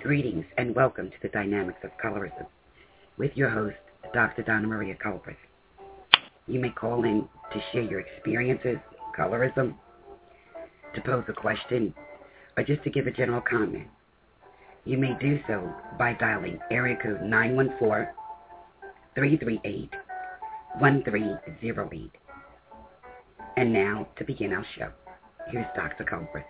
Greetings and welcome to the Dynamics of Colorism with your host, Dr. Donna Maria Culbreth. You may call in to share your experiences, colorism, to pose a question, or just to give a general comment. You may do so by dialing area code 914-338-1308. And now, to begin our show, here's Dr. Culbreth.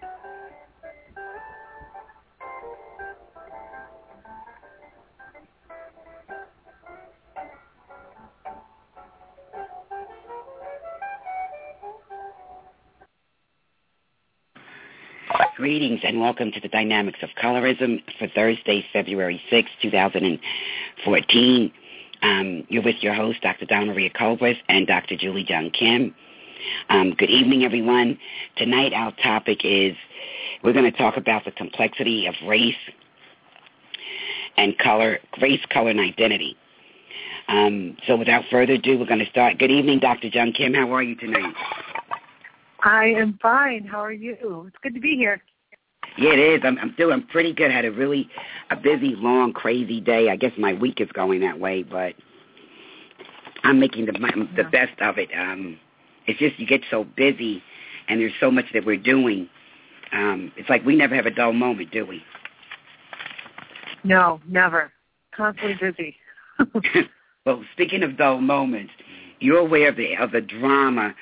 Greetings and welcome to the Dynamics of Colorism for Thursday, February 6, 2014. You're with your host, Dr. Donna Maria Culbreth and Dr. Julie Jung Kim. Good evening, everyone. Tonight our topic is we're going to talk about the complexity of race and color, and identity. So without further ado, we're going to start. Good evening, Dr. Jung Kim. How are you tonight? I am fine. How are you? It's good to be here. Yeah, it is. I'm pretty good. Had a busy, long, crazy day. I guess my week is going that way, but I'm making the best of it. It's just you get so busy, and there's so much that we're doing. It's like we never have a dull moment, do we? No, never. Constantly busy. Well, speaking of dull moments, you're aware of the drama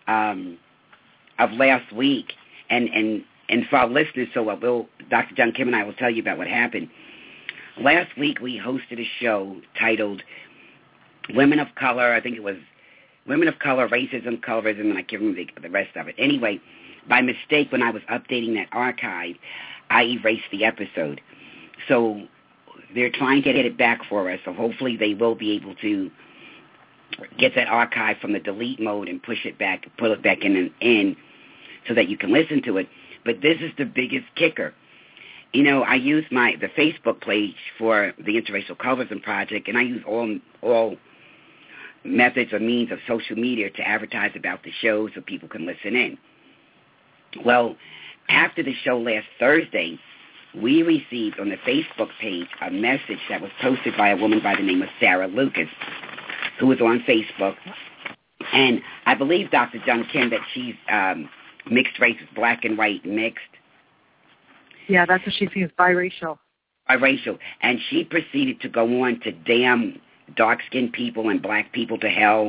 of last week, and for our listeners, Dr. Jung Kim and I will tell you about what happened. Last week we hosted a show titled Women of Color. I think it was Women of Color, Racism, Colorism, and I can't remember the rest of it. Anyway, by mistake, when I was updating that archive, I erased the episode. So they're trying to get it back for us, so hopefully they will be able to get that archive from the delete mode and push it back, put it back in so that you can listen to it. But this is the biggest kicker. You know, I use the Facebook page for the Interracial Colorism Project, and I use all methods or means of social media to advertise about the show so people can listen in. Well, after the show last Thursday, we received on the Facebook page a message that was posted by a woman by the name of Sarah Lucas, who is on Facebook. And I believe, Dr. Jung Kim, that she's mixed race, black and white mixed. Yeah, that's what she sees, biracial. Biracial. And she proceeded to go on to damn dark-skinned people and black people to hell,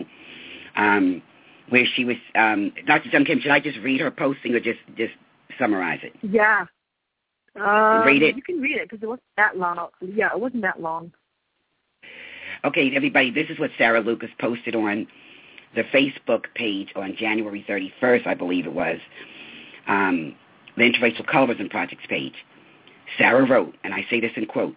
where she was, Dr. Jung Kim, should I just read her posting or just summarize it? Yeah. Read it? You can read it because it wasn't that long. Yeah, it wasn't that long. Okay, everybody, this is what Sarah Lucas posted on the Facebook page on January 31st, I believe it was, the Interracial Colorism Project's page. Sarah wrote, and I say this in quotes,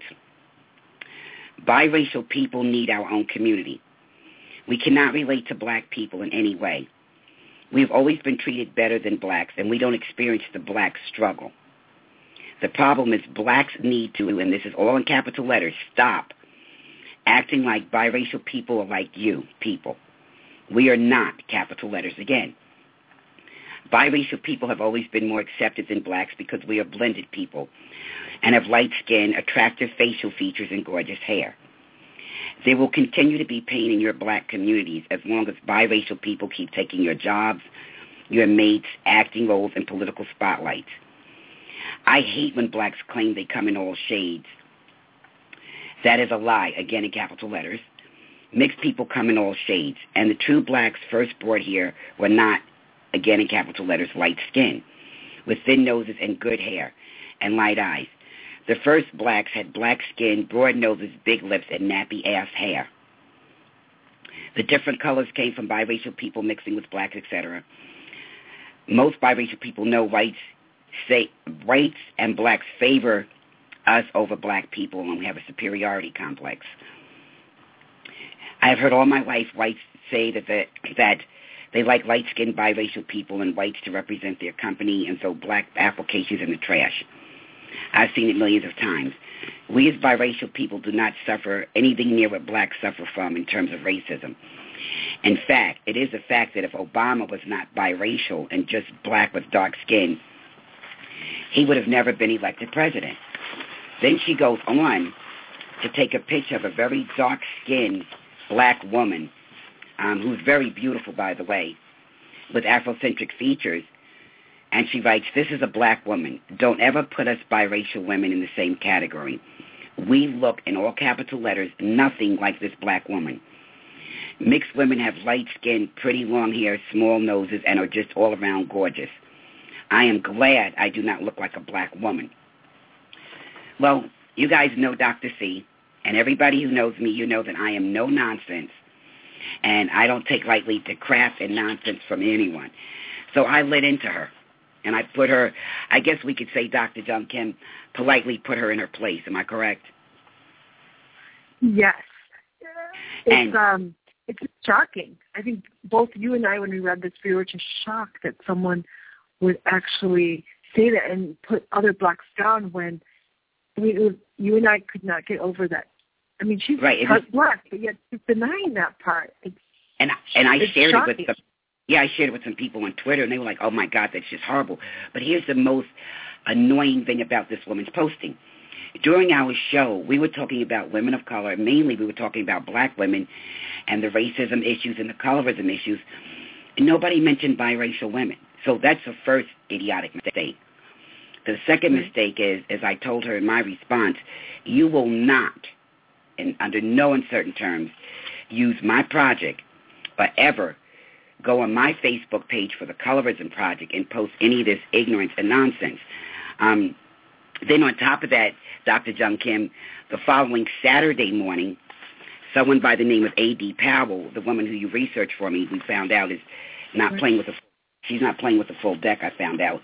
"Biracial people need our own community. We cannot relate to black people in any way. We've always been treated better than blacks, and we don't experience the black struggle. The problem is blacks need to, and this is all in capital letters, stop acting like biracial people are like you people. We are not, capital letters again. Biracial people have always been more accepted than blacks because we are blended people and have light skin, attractive facial features, and gorgeous hair. There will continue to be pain in your black communities as long as biracial people keep taking your jobs, your mates, acting roles, and political spotlights. I hate when blacks claim they come in all shades. That is a lie, again in capital letters. Mixed people come in all shades, and the true blacks first brought here were not, again in capital letters, light skin, with thin noses and good hair, and light eyes. The first blacks had black skin, broad noses, big lips, and nappy-ass hair. The different colors came from biracial people mixing with blacks, etc. Most biracial people know whites and blacks favor us over black people, and we have a superiority complex. I have heard all my life whites say that they like light-skinned biracial people and whites to represent their company, and so black applications in the trash. I've seen it millions of times. We as biracial people do not suffer anything near what blacks suffer from in terms of racism. In fact, it is a fact that if Obama was not biracial and just black with dark skin, he would have never been elected president. Then she goes on to take a picture of a very dark-skinned black woman, who's very beautiful, by the way, with Afrocentric features. And she writes, "This is a black woman. Don't ever put us biracial women in the same category. We look, in all capital letters, nothing like this black woman. Mixed women have light skin, pretty long hair, small noses, and are just all around gorgeous. I am glad I do not look like a black woman." Well, you guys know Dr. C, and everybody who knows me, you know that I am no nonsense, and I don't take lightly to crap and nonsense from anyone. So I lit into her, and I put her, I guess we could say, Dr. Jung Kim, politely put her in her place. Am I correct? Yes. It's shocking. I think both you and I, when we read this, we were just shocked that someone would actually say that and put other blacks down when you and I could not get over that. I mean, she's part black, but yet she's denying that part. I shared it with I shared it with some people on Twitter, and they were like, "Oh my God, that's just horrible." But here's the most annoying thing about this woman's posting. During our show, we were talking about women of color. Mainly, we were talking about black women and the racism issues and the colorism issues. And nobody mentioned biracial women. So that's the first idiotic mistake. The second mistake is, as I told her in my response, you will not, and under no uncertain terms, use my project or ever go on my Facebook page for the Colorism Project and post any of this ignorance and nonsense. Then on top of that, Dr. Jung Kim, the following Saturday morning, someone by the name of A.D. Powell, the woman who you researched for me, we found out is not playing with she's not playing with the full deck, I found out,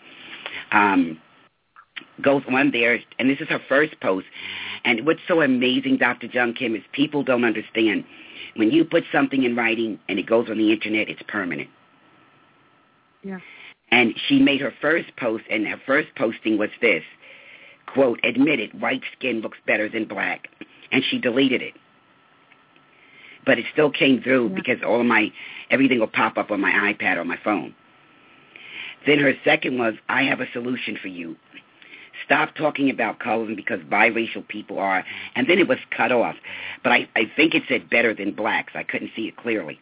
goes on there, and this is her first post. And what's so amazing, Dr. Jung Kim, is people don't understand. When you put something in writing and it goes on the Internet, it's permanent. Yeah. And she made her first post, and her first posting was this, quote, "Admitted, white skin looks better than black." And she deleted it. But it still came through because everything will pop up on my iPad or my phone. Then her second was, "I have a solution for you. Stop talking about colorism because biracial people are," and then it was cut off. But I think it said better than blacks. I couldn't see it clearly.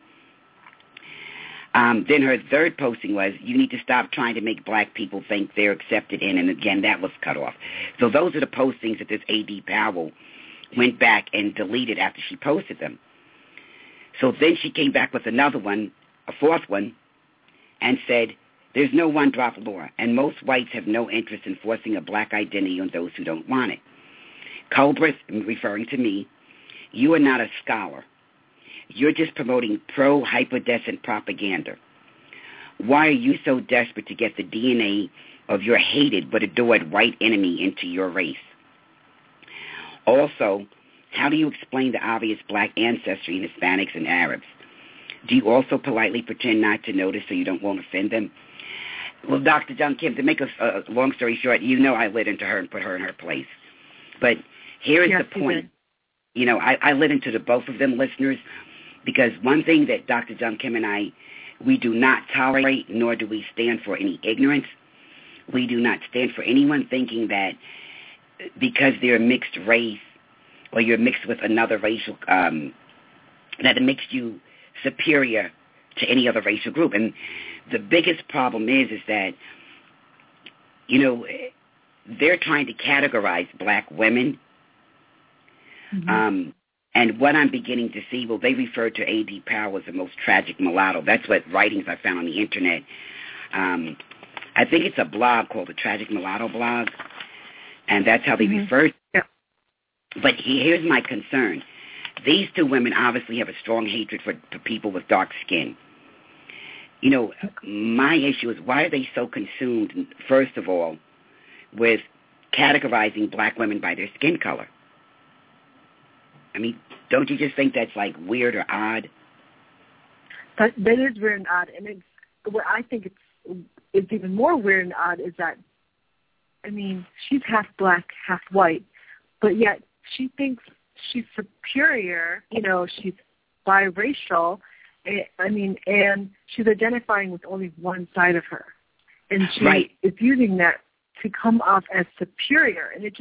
Then her third posting was, "You need to stop trying to make black people think they're accepted in," and again, that was cut off. So those are the postings that this A.D. Powell went back and deleted after she posted them. So then she came back with another one, a fourth one, and said, "There's no one-drop law, and most whites have no interest in forcing a black identity on those who don't want it. Culbreth," referring to me, "you are not a scholar. You're just promoting pro-hyperdescent propaganda. Why are you so desperate to get the DNA of your hated but adored white enemy into your race? Also, how do you explain the obvious black ancestry in Hispanics and Arabs? Do you also politely pretend not to notice so you won't offend them?" Well, Dr. Jung Kim, to make a long story short, I lit into her and put her in her place. But here is the point. I lit into the both of them, listeners, because one thing that Dr. Jung Kim and we do not tolerate, nor do we stand for any ignorance. We do not stand for anyone thinking that because they're a mixed race or you're mixed with another racial, that it makes you superior to any other racial group. And the biggest problem is that, they're trying to categorize black women. Mm-hmm. And what I'm beginning to see, they refer to A.D. Powell as the most tragic mulatto. That's what writings I found on the Internet. I think it's a blog called the Tragic Mulatto blog, and that's how they refer to it. But here's my concern. These two women obviously have a strong hatred for people with dark skin. My issue is, why are they so consumed, first of all, with categorizing black women by their skin color? I mean, don't you just think that's like weird or odd? That is weird and odd. And what I think it's even more weird and odd is that, I mean, she's half black, half white, but yet she thinks she's superior. She's biracial. And she's identifying with only one side of her. And she is using that to come off as superior. And it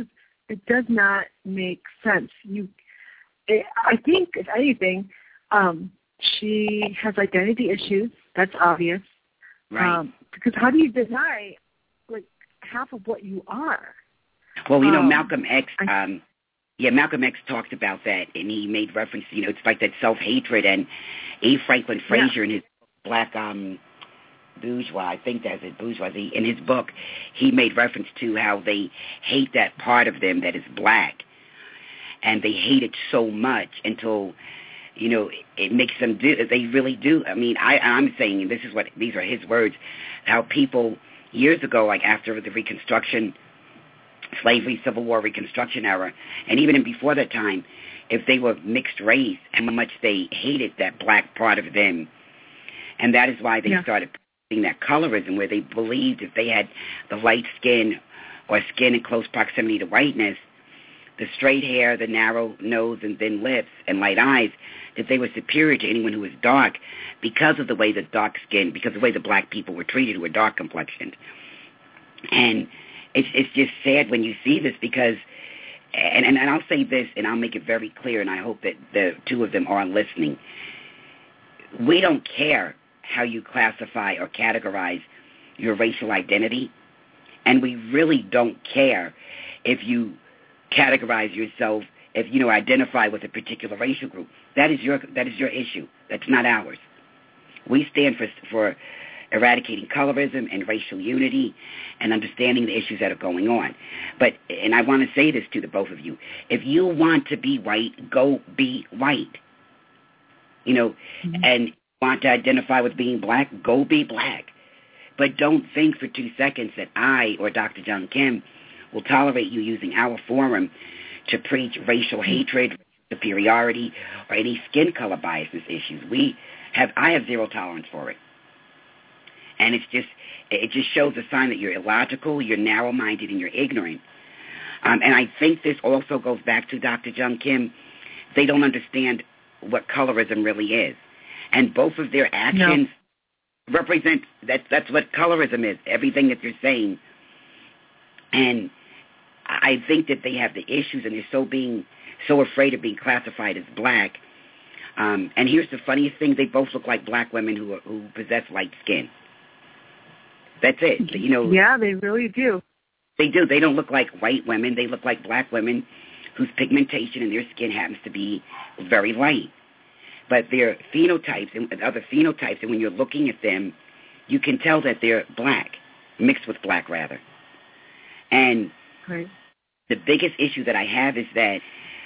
It does not make sense. I think, if anything, she has identity issues. That's obvious. Right. Because how do you deny like half of what you are? Well, Malcolm X. Malcolm X talked about that, and he made reference. It's like that self-hatred. And A. Franklin Frazier in his Black Bourgeois, I think that's it, bourgeoisie. In his book, he made reference to how they hate that part of them that is black, and they hate it so much until, it makes them do. They really do. I mean, I'm saying, and these are his words, how people years ago, like after the Reconstruction, slavery, Civil War, Reconstruction era, and even before that time, if they were mixed race, how much they hated that black part of them, and that is why they started that colorism, where they believed if they had the light skin or skin in close proximity to whiteness, the straight hair, the narrow nose and thin lips and light eyes, that they were superior to anyone who was dark because of the way the way the black people were treated who were dark complexioned. And it's just sad when you see this because, and I'll say this and I'll make it very clear, and I hope that the two of them are listening. We don't care how you classify or categorize your racial identity, and we really don't care if you categorize yourself, if you identify with a particular racial group. That is your issue. That's not ours. We stand for eradicating colorism and racial unity and understanding the issues that are going on. And I want to say this to the both of you: if you want to be white, go be white. And want to identify with being black, go be black. But don't think for 2 seconds that I or Dr. Jung Kim will tolerate you using our forum to preach racial hatred, superiority, or any skin color biases issues. I have zero tolerance for it. And it just shows a sign that you're illogical, you're narrow-minded, and you're ignorant. And I think this also goes back to Dr. Jung Kim. They don't understand what colorism really is. And both of their actions represent that's what colorism is, everything that you're saying. And I think that they have the issues, and they're so afraid of being classified as black. And here's the funniest thing: they both look like black women who possess light skin. That's it. Yeah, they really do. They do. They don't look like white women. They look like black women whose pigmentation in their skin happens to be very light. But their phenotypes and other phenotypes, and when you're looking at them, you can tell that they're black, mixed with black, rather. And the biggest issue that I have is that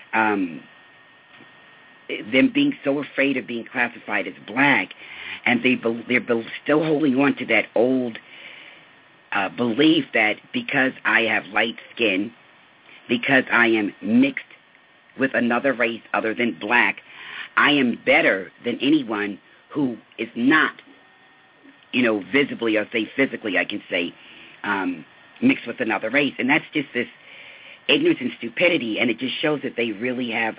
them being so afraid of being classified as black, and they're still holding on to that old belief that because I have light skin, because I am mixed with another race other than black, I am better than anyone who is not, visibly or say physically, I can say, mixed with another race. And that's just this ignorance and stupidity, and it just shows that they really have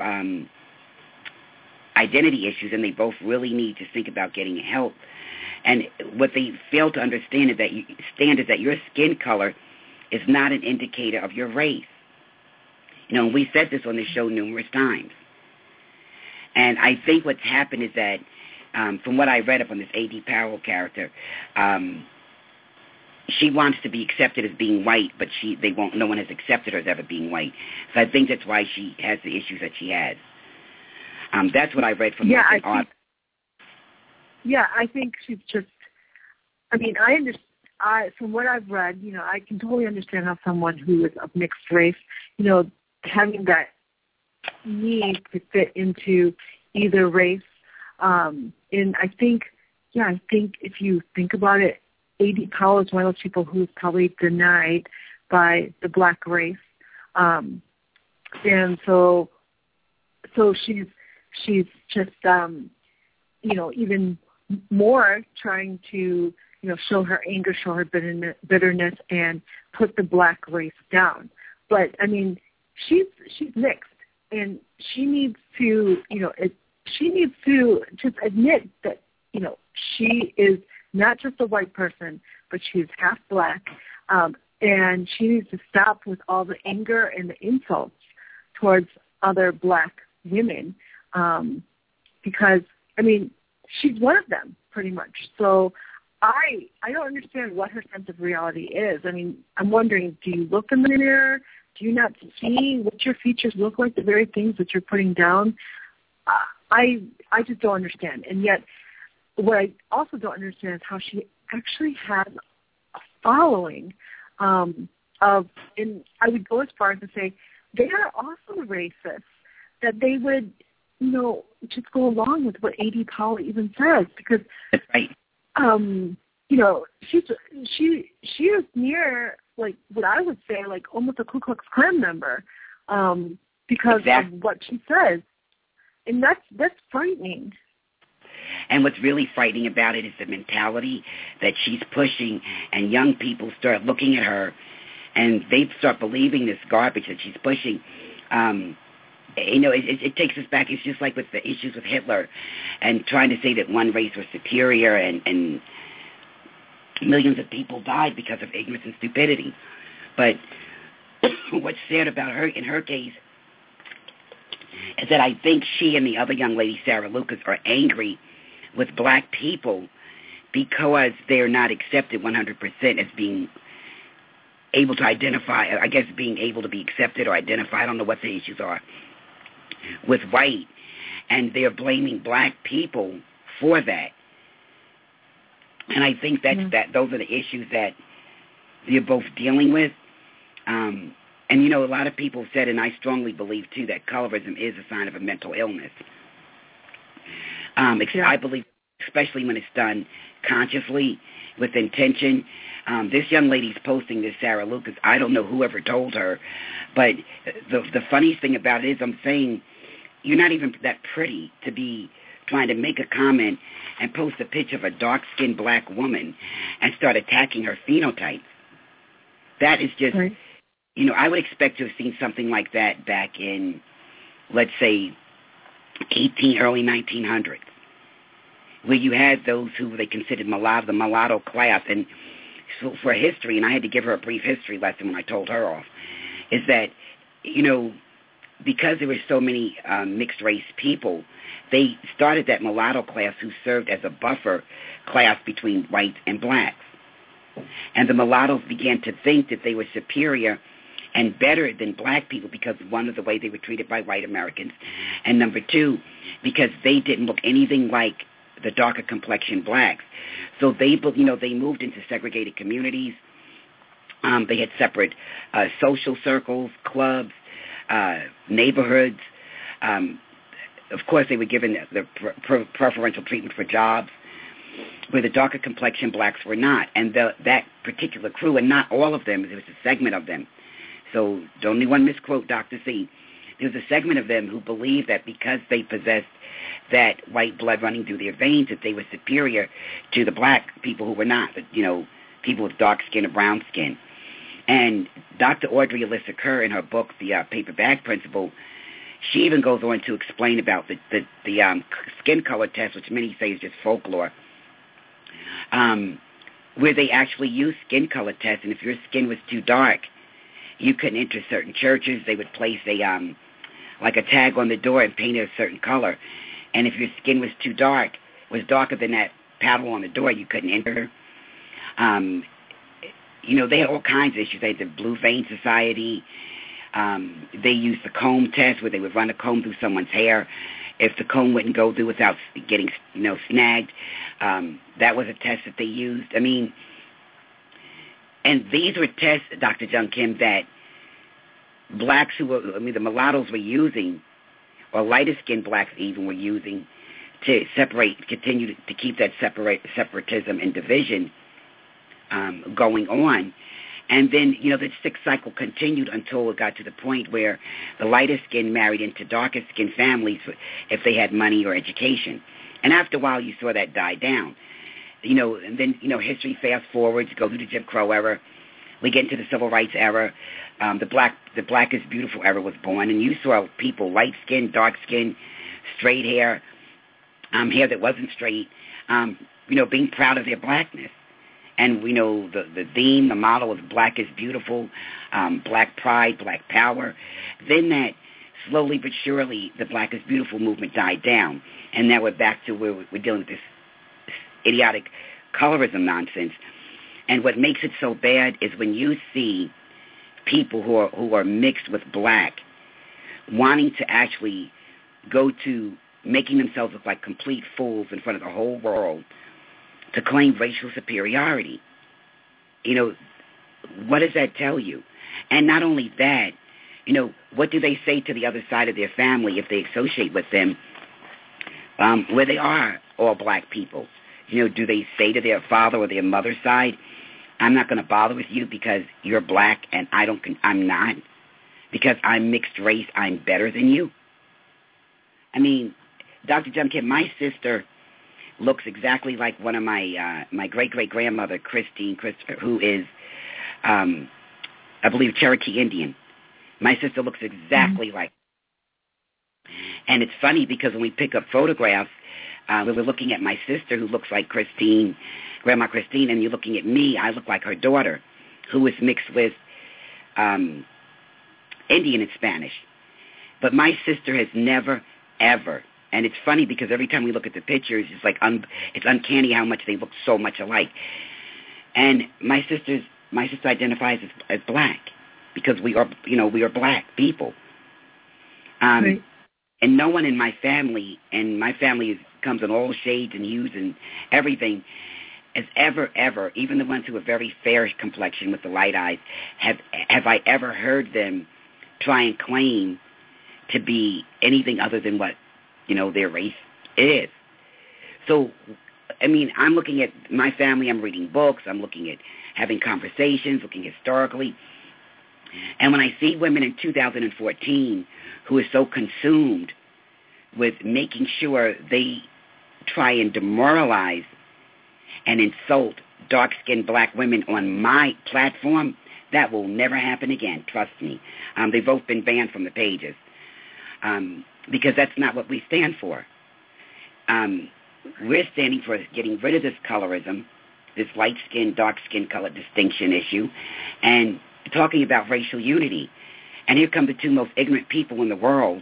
identity issues, and they both really need to think about getting help. And what they fail to understand is that your skin color is not an indicator of your race. We said this on the show numerous times. And I think what's happened is that, from what I read up on this A.D. Powell character, she wants to be accepted as being white, but no one has accepted her as ever being white. So I think that's why she has the issues that she has. That's what I read from I think she's just, I understand. From what I've read, I can totally understand how someone who is of mixed race, having that need to fit into either race. And I think if you think about it, A.D. Powell is one of those people who's probably denied by the black race. And so she's just, even more trying to, show her anger, show her bitterness, and put the black race down. But, she's mixed, and she needs to, just admit that, she is not just a white person, but she's half black. and she needs to stop with all the anger and the insults towards other black women, because, I mean, she's one of them, pretty much. So I don't understand what her sense of reality is. I mean, I'm wondering, do you look in the mirror? Do you not see what your features look like, the very things that you're putting down? I just don't understand. And yet, what I also don't understand is how she actually has a following and I would go as far as to say they are also racist, that they would, just go along with what A.D. Powell even says, because that's right. She is near, like, what I would say, like, almost a Ku Klux Klan member, because of what she says. And that's frightening. And what's really frightening about it is the mentality that she's pushing, and young people start looking at her, and they start believing this garbage that she's pushing. It takes us back. It's just like with the issues with Hitler and trying to say that one race was superior, and millions of people died because of ignorance and stupidity. But what's sad about her, in her case, is that I think she and the other young lady, Sarah Lucas, are angry with black people because they're not accepted 100% as being able to identify, I guess being able to be accepted or identify, I don't know what the issues are, with white. And they're blaming black people for that. And I think that those are the issues that you're both dealing with. And, a lot of people said, and I strongly believe, too, that colorism is a sign of a mental illness. I believe, especially when it's done consciously, with intention. This young lady's posting this, Sarah Lucas. I don't know whoever told her, but the funniest thing about it is I'm saying you're not even that pretty to be trying to make a comment and post a picture of a dark-skinned black woman and start attacking her phenotype. That is just, right. I would expect to have seen something like that back in, let's say, early 1900s, where you had those who they considered the mulatto class. And so for history, and I had to give her a brief history lesson when I told her off, is that, because there were so many mixed-race people, they started that mulatto class who served as a buffer class between whites and blacks. And the mulattoes began to think that they were superior and better than black people because, one, of the way they were treated by white Americans, and number two, because they didn't look anything like the darker complexion blacks. So they moved into segregated communities. They had separate social circles, clubs, neighborhoods. Of course, they were given the preferential treatment for jobs, where the darker complexion blacks were not. And that particular crew, and not all of them, there was a segment of them. So don't anyone misquote Dr. C. There was a segment of them who believed that because they possessed that white blood running through their veins, that they were superior to the black people who were not, people with dark skin or brown skin. And Dr. Audrey Alyssa Kerr, in her book, The Paper Bag Principle, she even goes on to explain about the skin color test, which many say is just folklore, where they actually use skin color tests, and if your skin was too dark, you couldn't enter certain churches. They would place a tag on the door and paint it a certain color. And if your skin was too dark, was darker than that paddle on the door, you couldn't enter. They had all kinds of issues. They had the Blue Vein Society. They used the comb test, where they would run a comb through someone's hair. If the comb wouldn't go through without getting, snagged, that was a test that they used. And these were tests, Dr. Jung Kim, that blacks the mulattoes were using, or lighter-skinned blacks even were using, to continue to keep that separatism and division going on. And then, the sick cycle continued until it got to the point where the lighter skin married into darker skin families if they had money or education. And after a while, you saw that die down. And then, history fast forwards, go through the Jim Crow era. We get into the Civil Rights era. The Black is Beautiful era was born. And you saw people, light skin, dark skin, straight hair that wasn't straight, being proud of their blackness. And we know the theme, the motto is Black is Beautiful, Black Pride, Black Power. Then that slowly but surely the Black is Beautiful movement died down. And now we're back to where we're dealing with this idiotic colorism nonsense. And what makes it so bad is when you see people who are mixed with black wanting to actually go to making themselves look like complete fools in front of the whole world to claim racial superiority. You know, what does that tell you? And not only that, you know, what do they say to the other side of their family if they associate with them where they are all black people? You know, do they say to their father or their mother's side, I'm not going to bother with you because you're black and I'm not? Because I'm mixed race, I'm better than you? I mean, Dr. Jumkid, my sister looks exactly like one of my great-great-grandmother, Christine Christopher, who is, I believe, Cherokee Indian. My sister looks exactly like her. And it's funny because when we pick up photographs, we were looking at my sister who looks like Christine, Grandma Christine, and you're looking at me, I look like her daughter, who is mixed with Indian and Spanish. But my sister has never, ever, and it's funny because every time we look at the pictures, it's like it's uncanny how much they look so much alike. And my sister identifies as black because we are black people. Right. And no one in my family, and my family comes in all shades and hues and everything, has ever, even the ones who have very fair complexion with the light eyes, have I ever heard them try and claim to be anything other than what, you know, their race is. So, I mean, I'm looking at my family, I'm reading books, I'm looking at having conversations, looking historically. And when I see women in 2014 who are so consumed with making sure they try and demoralize and insult dark-skinned black women on my platform, that will never happen again, trust me. They've both been banned from the pages because that's not what we stand for. We're standing for getting rid of this colorism, this light-skin, dark-skin color distinction issue, and talking about racial unity. And here come the two most ignorant people in the world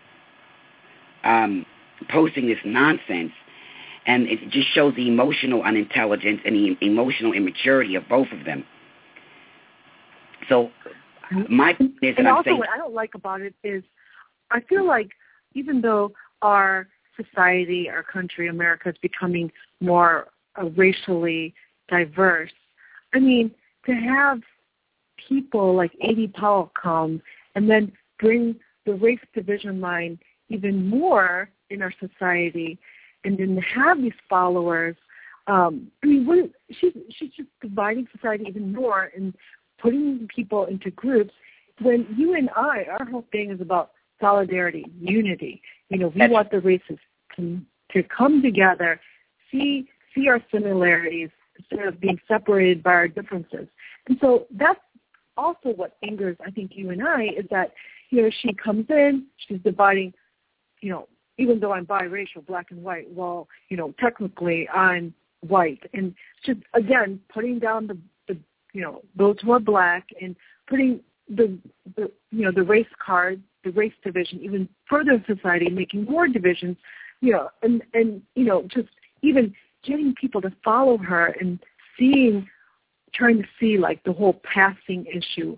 posting this nonsense. And it just shows the emotional unintelligence and the emotional immaturity of both of them. So my point is, and also what I don't like about it is I feel like even though our society, our country, America is becoming more racially diverse, I mean, to have people like A.D. Powell come and then bring the race division line even more in our society and then have these followers, I mean, she's just dividing society even more and putting people into groups when you and I, our whole thing is about solidarity, unity. You know, we want the races to come together, see our similarities instead of being separated by our differences. And so that's also what angers, I think, you and I, is that, you know, she comes in, she's dividing, you know, even though I'm biracial, black and white, well, you know, technically I'm white. And just, again, putting down the you know, those who are black and putting the you know, the race card, the race division even further in society, making more divisions, you know, and you know, just even getting people to follow her and trying to see like the whole passing issue.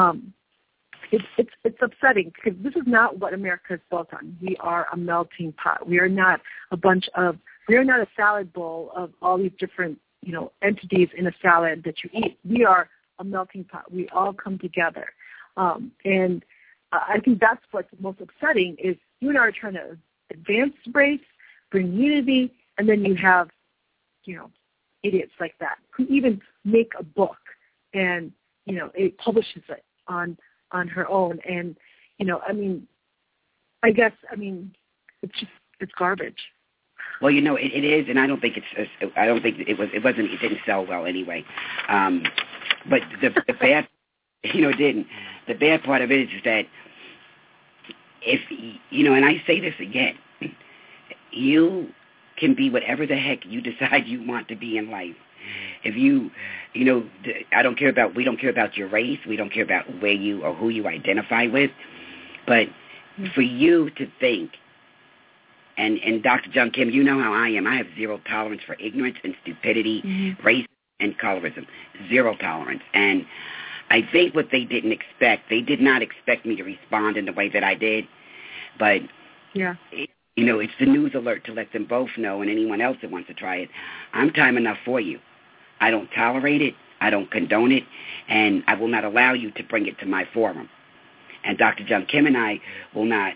It's upsetting because this is not what America is built on. We are a melting pot. We are not a salad bowl of all these different, you know, entities in a salad that you eat. We are a melting pot. We all come together. And I think that's what's most upsetting is you and I are trying to advance race, bring unity, and then you have, you know, idiots like that who even make a book and, you know, it publishes it on her own. And, you know, I mean, I guess, I mean, it's garbage. Well, you know, it is, and I don't think it didn't sell well anyway. But the bad, you know, it didn't. The bad part of it is that if, you know, and I say this again, you can be whatever the heck you decide you want to be in life. if you know, we don't care about your race. We don't care about where you or who you identify with. But for you to think, and Dr. John Kim, you know how I am. I have zero tolerance for ignorance and stupidity, race and colorism. Zero tolerance. And I think what they did not expect me to respond in the way that I did. But, it's the news alert to let them both know, and anyone else that wants to try it, I'm time enough for you. I don't tolerate it. I don't condone it. And I will not allow you to bring it to my forum. And Dr. John Kim and I will not,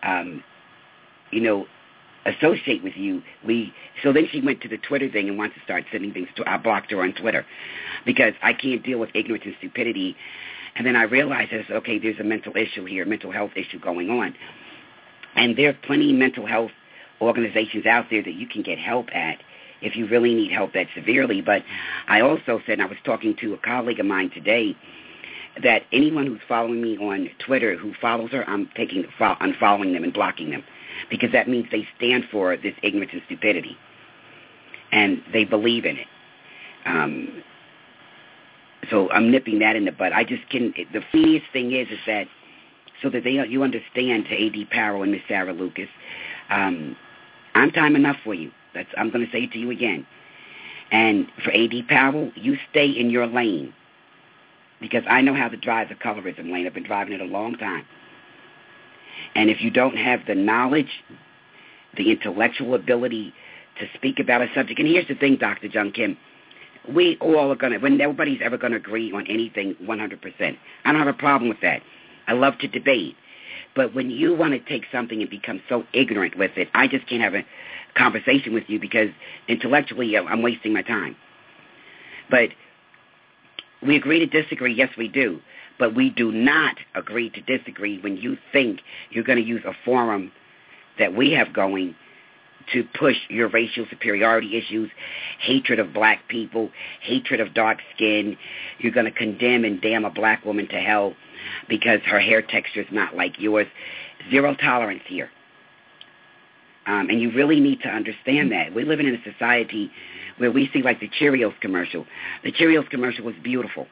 associate with you. So then she went to the Twitter thing and wants to start sending things to. I blocked her on Twitter because I can't deal with ignorance and stupidity. And then I realized, there's a mental issue here, mental health issue going on. And there are plenty of mental health organizations out there that you can get help at if you really need help that severely. But I also said, and I was talking to a colleague of mine today, that anyone who's following me on Twitter who follows her, I'm unfollowing them and blocking them, because that means they stand for this ignorance and stupidity, and they believe in it. So I'm nipping that in the bud. The funniest thing is that, so that you understand, to A.D. Powell and Miss Sarah Lucas, I'm time enough for you. I'm going to say it to you again. And for A.D. Powell, you stay in your lane, because I know how to drive the colorism lane. I've been driving it a long time. And if you don't have the knowledge, the intellectual ability to speak about a subject, and here's the thing, Dr. John Kim, we all are going to, when nobody's ever going to agree on anything 100%. I don't have a problem with that. I love to debate. But when you want to take something and become so ignorant with it, I just can't have a conversation with you, because intellectually I'm wasting my time. But we agree to disagree, yes we do. But we do not agree to disagree when you think you're going to use a forum that we have going to push your racial superiority issues, hatred of black people, hatred of dark skin. You're going to condemn and damn a black woman to hell because her hair texture is not like yours. Zero tolerance here. And you really need to understand that. We're living in a society where we see, like, the Cheerios commercial. The Cheerios commercial was beautiful.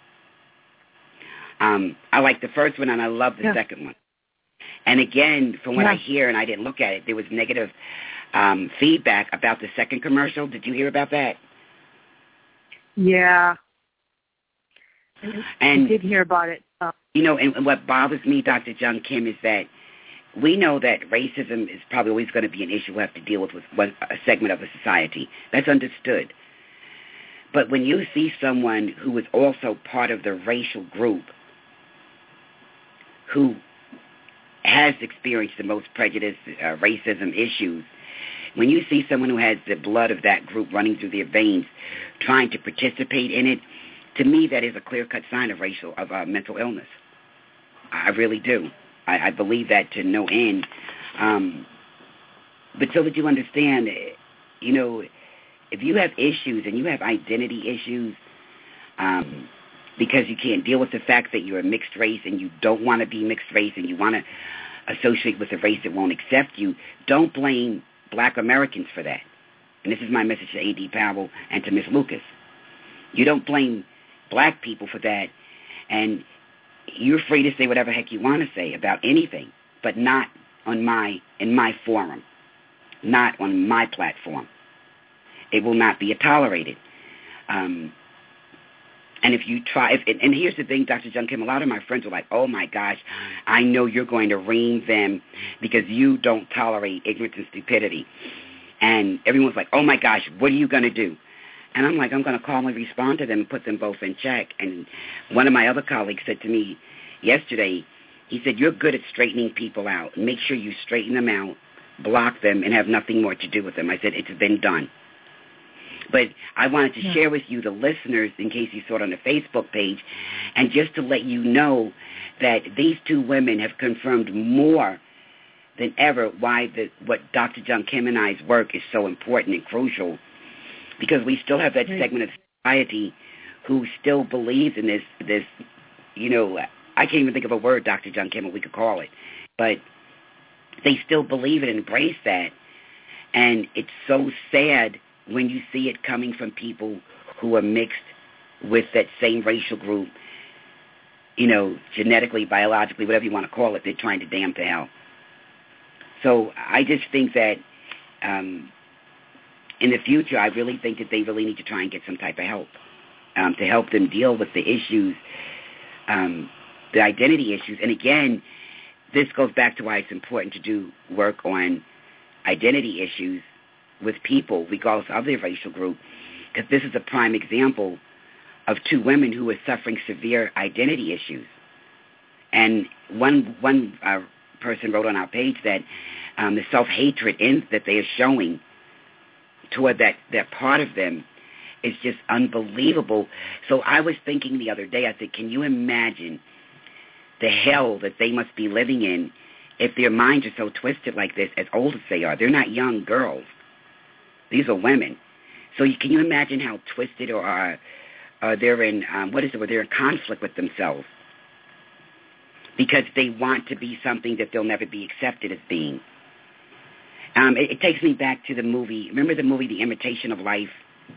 I like the first one, and I love the second one. And again, from what I hear, and I didn't look at it, there was negative feedback about the second commercial. Did you hear about that? Yeah. And I did hear about it. And what bothers me, Dr. John Kim, is that we know that racism is probably always going to be an issue we have to deal with a segment of the society. That's understood. But when you see someone who is also part of the racial group who has experienced the most prejudice, racism issues, when you see someone who has the blood of that group running through their veins trying to participate in it, to me that is a clear-cut sign of mental illness. I really do. I believe that to no end. But so that you understand, if you have issues and you have identity issues because you can't deal with the fact that you're a mixed race and you don't want to be mixed race and you want to associate with a race that won't accept you, don't blame black Americans for that. And this is my message to A.D. Powell and to Ms. Lucas. You don't blame black people for that, and you're free to say whatever heck you want to say about anything, but not in my forum, not on my platform. It will not be tolerated. And if you try, and here's the thing, Dr. John Kim, a lot of my friends are like, oh my gosh, I know you're going to ream them because you don't tolerate ignorance and stupidity. And everyone's like, oh my gosh, what are you going to do? And I'm like, I'm going to calmly respond to them and put them both in check. And one of my other colleagues said to me yesterday, he said, you're good at straightening people out. Make sure you straighten them out, block them, and have nothing more to do with them. I said, it's been done. But I wanted to share with you, the listeners, in case you saw it on the Facebook page, and just to let you know that these two women have confirmed more than ever why what Dr. John Kim and I's work is so important and crucial, because we still have that segment of society who still believes in this, I can't even think of a word, Dr. John Kim, what we could call it, but they still believe it and embrace that. And it's so sad when you see it coming from people who are mixed with that same racial group, genetically, biologically, whatever you want to call it, they're trying to damn to hell. So I just think that in the future, I really think that they really need to try and get some type of help to help them deal with the issues, the identity issues. And again, this goes back to why it's important to do work on identity issues with people, regardless of their racial group, because this is a prime example of two women who are suffering severe identity issues. And one person wrote on our page that the self-hatred that they are showing toward that part of them is just unbelievable. So I was thinking the other day, I said, can you imagine the hell that they must be living in if their minds are so twisted like this, as old as they are? They're not young girls. These are women. So can you imagine how twisted or they're in, they're in conflict with themselves because they want to be something that they'll never be accepted as being. It takes me back to the movie. Remember the movie The Imitation of Life?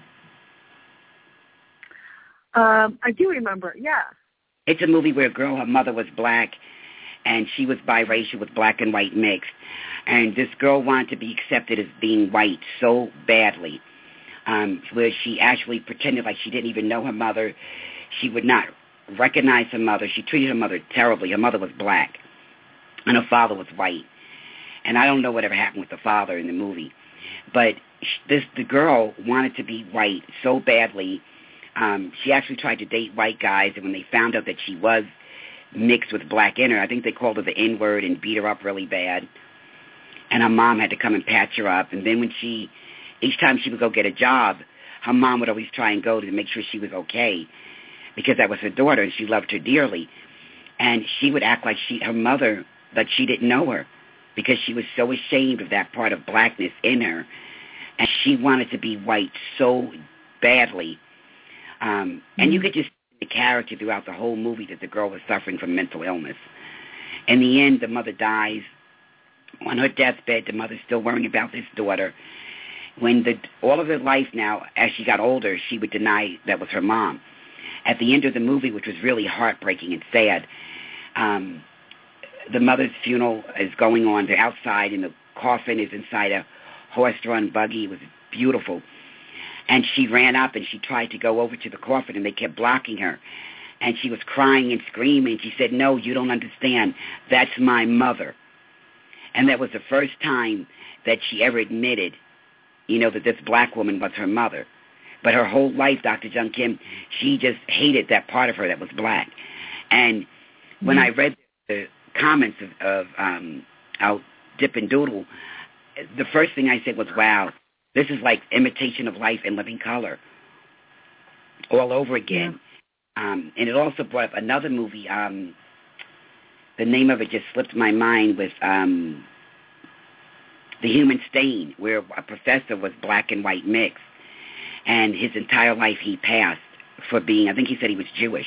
I do remember, yeah. It's a movie where a girl, her mother was black, and she was biracial with black and white mixed. And this girl wanted to be accepted as being white so badly, where she actually pretended like she didn't even know her mother. She would not recognize her mother. She treated her mother terribly. Her mother was black, and her father was white. And I don't know whatever happened with the father in the movie. But the girl wanted to be white so badly. She actually tried to date white guys, and when they found out that she was mixed with black in her, I think they called her the N-word and beat her up really bad. And her mom had to come and patch her up. And then each time she would go get a job, her mom would always try and go to make sure she was okay, because that was her daughter and she loved her dearly. And she would act like her mother, like she didn't know her, because she was so ashamed of that part of blackness in her. And she wanted to be white so badly. And you could just see the character throughout the whole movie that the girl was suffering from mental illness. In the end, the mother dies. On her deathbed, the mother's still worrying about this daughter. When all of her life now, as she got older, she would deny that was her mom. At the end of the movie, which was really heartbreaking and sad, the mother's funeral is going on. They're outside, and the coffin is inside a horse-drawn buggy. It was beautiful. And she ran up, and she tried to go over to the coffin, and they kept blocking her. And she was crying and screaming. She said, "No, you don't understand. That's my mother." And that was the first time that she ever admitted, that this black woman was her mother. But her whole life, Dr. Jung Kim, she just hated that part of her that was black. And when I read the comments of Out Dip and Doodle, the first thing I said was, wow, this is like Imitation of Life in living color all over again. Yeah. And it also brought up another movie. The name of it just slipped my mind, with The Human Stain, where a professor was black and white mixed. And his entire life he passed for being, I think he said he was Jewish.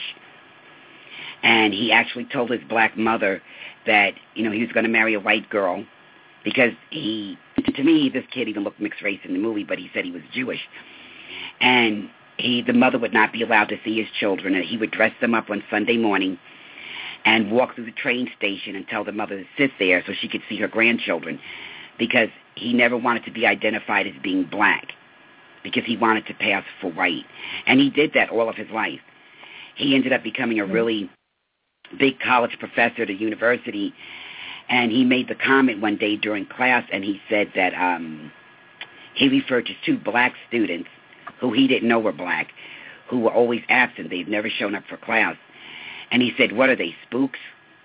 And he actually told his black mother that, he was going to marry a white girl, because to me, this kid even looked mixed race in the movie, but he said he was Jewish. And the mother would not be allowed to see his children, and he would dress them up on Sunday morning and walk through the train station and tell the mother to sit there so she could see her grandchildren, because he never wanted to be identified as being black, because he wanted to pass for white. And he did that all of his life. He ended up becoming a really big college professor at a university, and he made the comment one day during class, and he said that he referred to two black students who he didn't know were black, who were always absent. They've never shown up for class. And he said, "What are they, spooks?"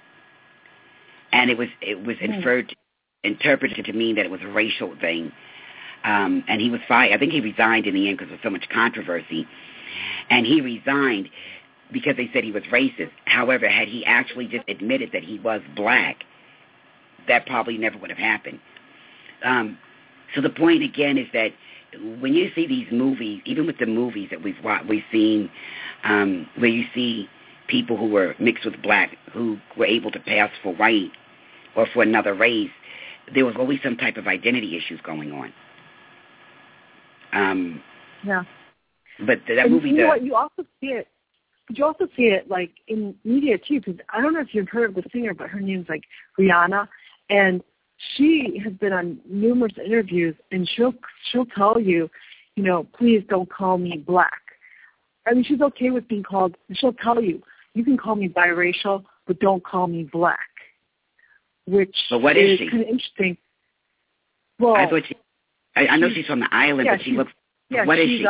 And it was interpreted to mean that it was a racial thing. And he was fired. I think he resigned in the end because of so much controversy. And he resigned because they said he was racist. However, had he actually just admitted that he was black, that probably never would have happened. So the point, again, is that when you see these movies, even with the movies that we've seen, where you see people who were mixed with black, who were able to pass for white or for another race, there was always some type of identity issues going on. Yeah. But that movie, you know what? You also see it. But you also see it like in media too. Because I don't know if you've heard of the singer, but her name's like Rihanna, and she has been on numerous interviews, and she'll tell you, you know, please don't call me black. I mean, she's okay with being called. She'll tell you, you can call me biracial, but don't call me black. Which what is she? kind of interesting. Well, I know she's from the island, but she looks. Yeah, what is she?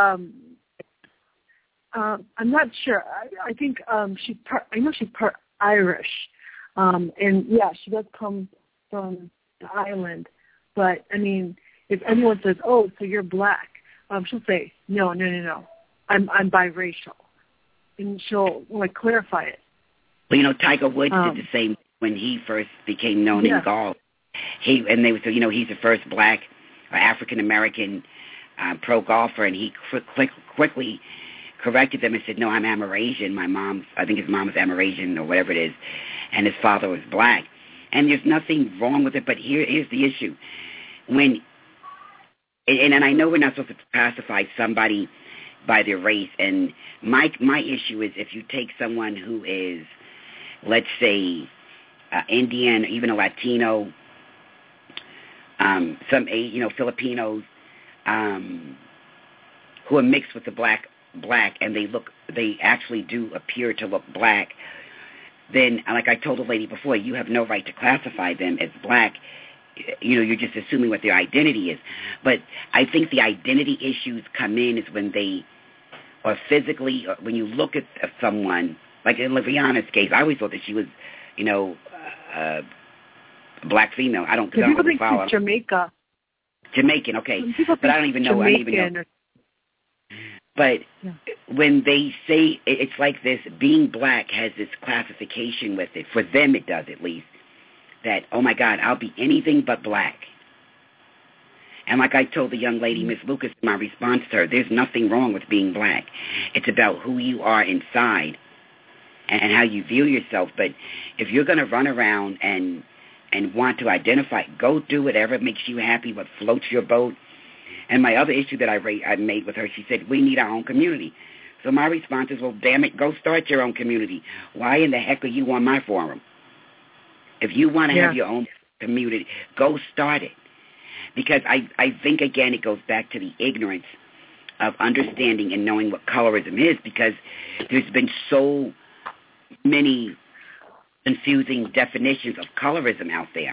I'm not sure. I think she's part. I know she's part Irish, and yeah, she does come from the island. But I mean, if anyone says, "Oh, so you're black," she'll say, "No, I'm biracial," and she'll like clarify it. Well, you know, Tiger Woods did the same when he first became known in golf. They would say, you know, he's the first black or African American pro golfer, and he quickly corrected them and said, "No, I'm Amerasian. I think his mom was Amerasian or whatever it is, and his father was black." And there's nothing wrong with it, but here's the issue: and I know we're not supposed to classify somebody by their race, and my issue is if you take someone who is, let's say, Indian, even a Latino, Filipinos, who are mixed with the black, and they actually do appear to look black, then, like I told a lady before, you have no right to classify them as black. You know, you're just assuming what their identity is. But I think the identity issues come in is when they are physically, or when you look at someone, like in Rihanna's case, I always thought that she was, you know, a black female. I don't really follow. She's Jamaican, okay. But I don't even know. But when they say, it's like this, being black has this classification with it. For them it does, at least. That, oh my God, I'll be anything but black. And like I told the young lady, Miss Lucas, my response to her, there's nothing wrong with being black. It's about who you are inside and how you view yourself. But if you're going to run around and want to identify, go do whatever makes you happy, what floats your boat. And my other issue that I made with her, she said, we need our own community. So my response is, well, damn it, go start your own community. Why in the heck are you on my forum? If you want to have your own community, go start it. Because I think, again, it goes back to the ignorance of understanding and knowing what colorism is, because there's been so many confusing definitions of colorism out there.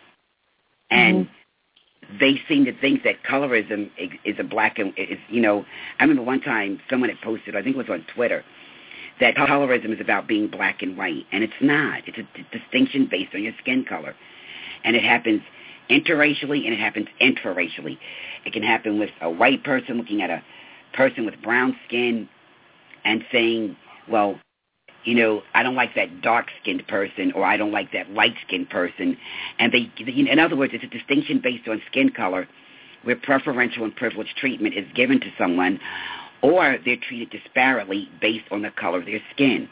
And they seem to think that colorism is a black and is, you know, I remember one time someone had posted, I think it was on Twitter, that colorism is about being black and white, and it's not. It's a distinction based on your skin color, and it happens interracially and it happens intraracially. It can happen with a white person looking at a person with brown skin and saying, well, you know, I don't like that dark-skinned person, or I don't like that light-skinned person. And in other words, it's a distinction based on skin color where preferential and privileged treatment is given to someone, or they're treated disparately based on the color of their skin.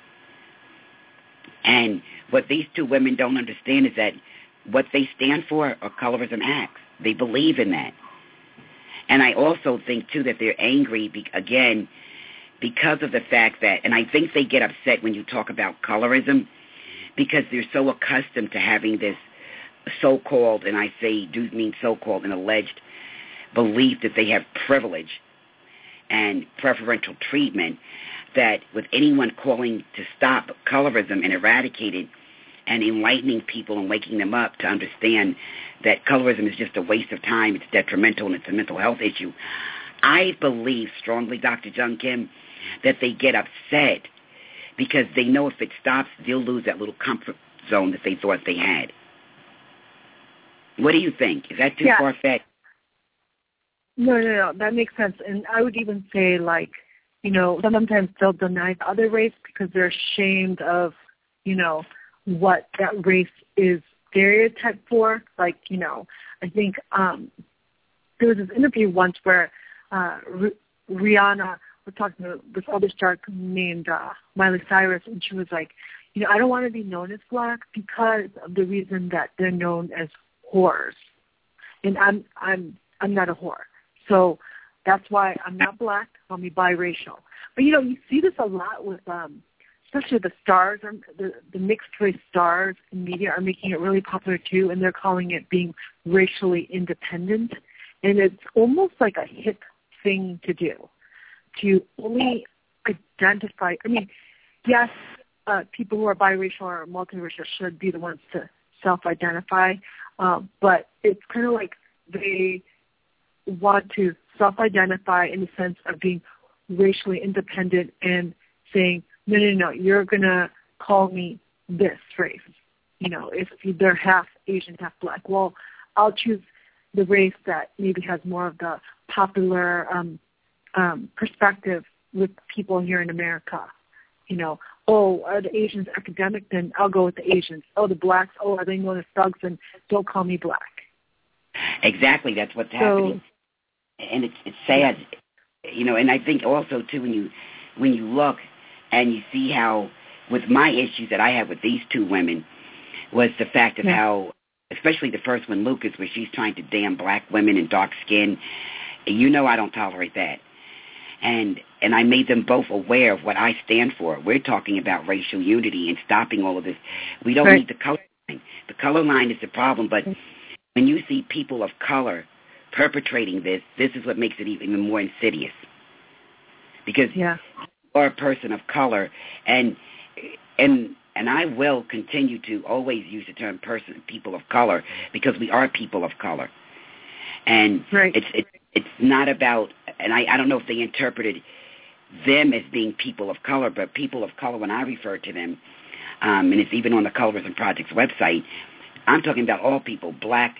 And what these two women don't understand is that what they stand for are colorism acts. They believe in that. And I also think, too, that they're angry, again, because of the fact that, and I think they get upset when you talk about colorism, because they're so accustomed to having this so-called, and I say do mean so-called, an alleged belief that they have privilege and preferential treatment, that with anyone calling to stop colorism and eradicate it and enlightening people and waking them up to understand that colorism is just a waste of time, it's detrimental, and it's a mental health issue, I believe strongly, Dr. Jung Kim, that they get upset because they know if it stops, they'll lose that little comfort zone that they thought they had. What do you think? Is that too far-fetched? No, that makes sense. And I would even say, like, you know, sometimes they'll deny the other race because they're ashamed of, you know, what that race is stereotyped for. Like, you know, I think there was this interview once where Rihanna was talking to this other star named Miley Cyrus, and she was like, you know, I don't want to be known as black because of the reason that they're known as whores, and I'm not a whore. So That's why I'm not black, call me biracial. But, you see this a lot with, especially the stars, the mixed race stars in media are making it really popular too, and they're calling it being racially independent. And it's almost like a hip thing to do, to only identify. I mean, yes, people who are biracial or multiracial should be the ones to self-identify, but it's kind of like they want to self-identify in the sense of being racially independent and saying, no, you're going to call me this race. If they're half Asian, half black, well, I'll choose the race that maybe has more of the popular perspective with people here in America. Are the Asians academic? Then I'll go with the Asians. Oh, the blacks, are they known as thugs? Then don't call me black. Exactly, that's what's happening. And it's sad, and I think also, too, when you look and you see how, with my issues that I have with these two women, was the fact of how, especially the first one, Lucas, where she's trying to damn black women and dark skin, I don't tolerate that. And I made them both aware of what I stand for. We're talking about racial unity and stopping all of this. We don't need the color line. The color line is the problem, but when you see people of color perpetrating this is what makes it even more insidious. Because you are a person of color, and I will continue to always use the term people of color, because we are people of color. And it's not about, and I don't know if they interpreted them as being people of color, but people of color, when I refer to them, and it's even on the Colorism Project's website, I'm talking about all people, black,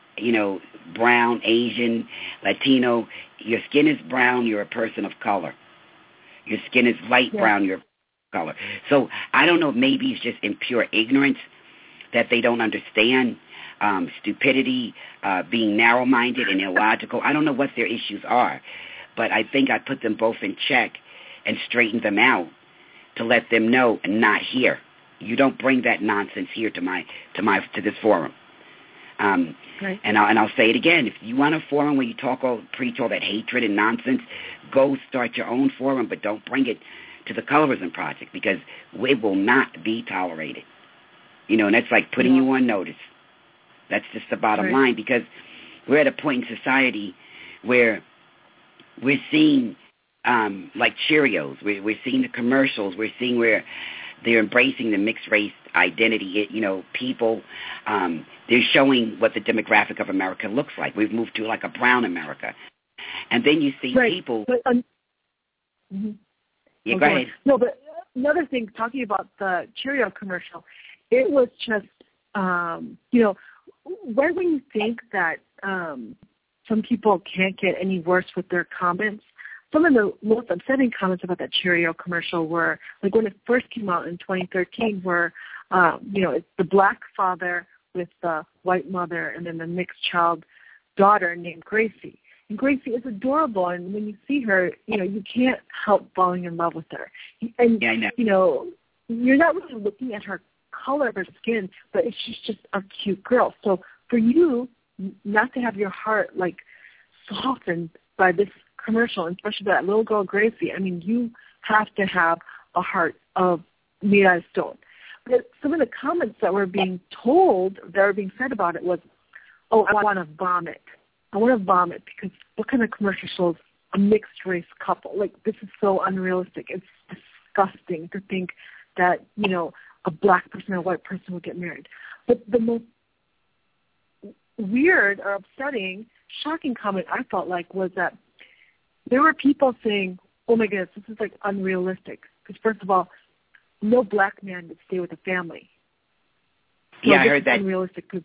brown, Asian, Latino. Your skin is brown, you're a person of color. Your skin is light brown, you're a person of color. So I don't know, maybe it's just in pure ignorance that they don't understand, stupidity, being narrow-minded and illogical. I don't know what their issues are, but I think I put them both in check and straightened them out to let them know, not here. You don't bring that nonsense here to this forum. And I'll say it again. If you want a forum where you preach all that hatred and nonsense, go start your own forum, but don't bring it to the Colorism Project, because it will not be tolerated. And that's like putting you on notice. That's just the bottom line, because we're at a point in society where we're seeing, like Cheerios, we're seeing the commercials, we're seeing where they're embracing the mixed race identity. People, they're showing what the demographic of America looks like. We've moved to like a brown America. And then you see people. But, go ahead. No, but another thing, talking about the Cheerio commercial, it was just, right when you think that some people can't get any worse with their comments, some of the most upsetting comments about that Cheerio commercial were, like when it first came out in 2013, where, it's the black father with the white mother and then the mixed child daughter named Gracie. And Gracie is adorable, and when you see her, you can't help falling in love with her. And, you're not really looking at her color of her skin, but she's just a cute girl. So for you not to have your heart, like, softened by this commercial, and especially that little girl Gracie, I mean, you have to have a heart made out of stone. But some of the comments that were being said about it was, oh, I want to vomit. I want to vomit, because what kind of commercial shows a mixed race couple? Like, this is so unrealistic. It's disgusting to think that, a black person and a white person would get married. But the most weird or upsetting, shocking comment I felt like was that there were people saying, oh my goodness, this is like unrealistic. Because first of all, no black man would stay with a family. So I heard that. Unrealistic, because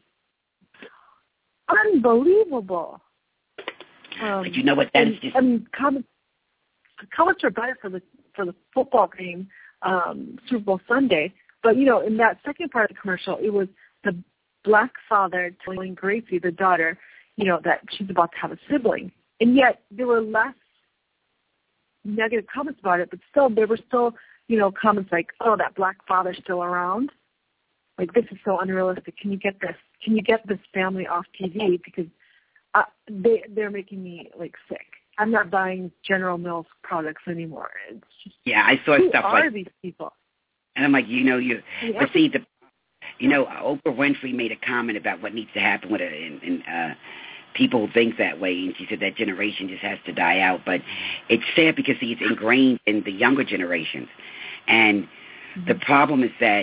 unbelievable. But you know what that is just. I mean, comments are better for the football game, Super Bowl Sunday. But in that second part of the commercial, it was the black father telling Gracie, the daughter, that she's about to have a sibling, and yet there were less negative comments about it. But still, there were still comments like, "Oh, that black father's still around. Like, this is so unrealistic. Can you get this? Can you get this family off TV? Because they're making me, like, sick." I'm not buying General Mills products anymore. It's just, yeah, I saw who stuff are like, these people? and I'm like, but see, Oprah Winfrey made a comment about what needs to happen with it, and people think that way, and she said that generation just has to die out. But it's sad because, see, it's ingrained in the younger generations. And the problem is that,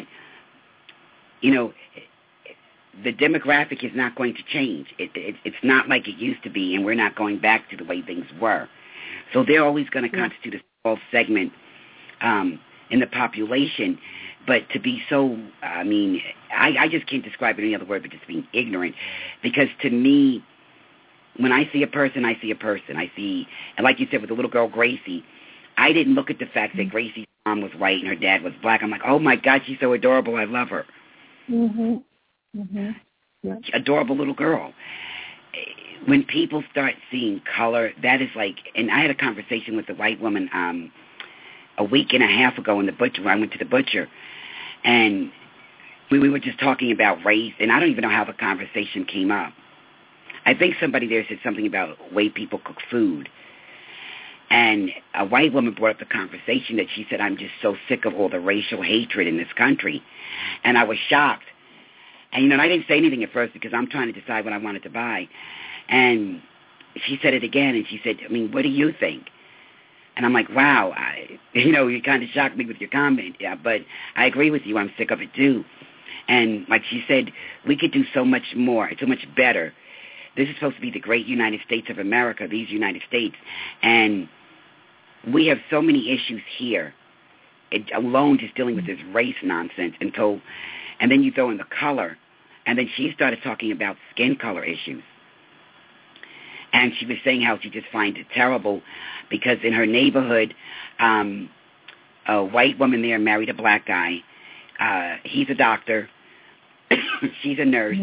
the demographic is not going to change. It's not like it used to be, and we're not going back to the way things were. So they're always going to constitute a small segment in the population. But to be so, I just can't describe it any other word but just being ignorant. Because to me, when I see a person, I see a person. And like you said, with the little girl Gracie, I didn't look at the fact that Gracie's mom was white and her dad was black. I'm like, oh my God, she's so adorable. I love her. Yeah. Adorable little girl. When people start seeing color, that is like, and I had a conversation with a white woman a week and a half ago in the butcher. I went to the butcher, and we were just talking about race, and I don't even know how the conversation came up. I think somebody there said something about the way people cook food. And a white woman brought up the conversation that she said, I'm just so sick of all the racial hatred in this country. And I was shocked. And, I didn't say anything at first because I'm trying to decide what I wanted to buy. And she said it again, and she said, what do you think? And I'm like, wow, you kind of shocked me with your comment. Yeah, but I agree with you. I'm sick of it, too. And like she said, we could do so much more, so much better. This is supposed to be the great United States of America, these United States. And we have so many issues here, alone just dealing with this race nonsense. And then you throw in the color. And then she started talking about skin color issues. And she was saying how she just finds it terrible because in her neighborhood, a white woman there married a black guy. He's a doctor. She's a nurse.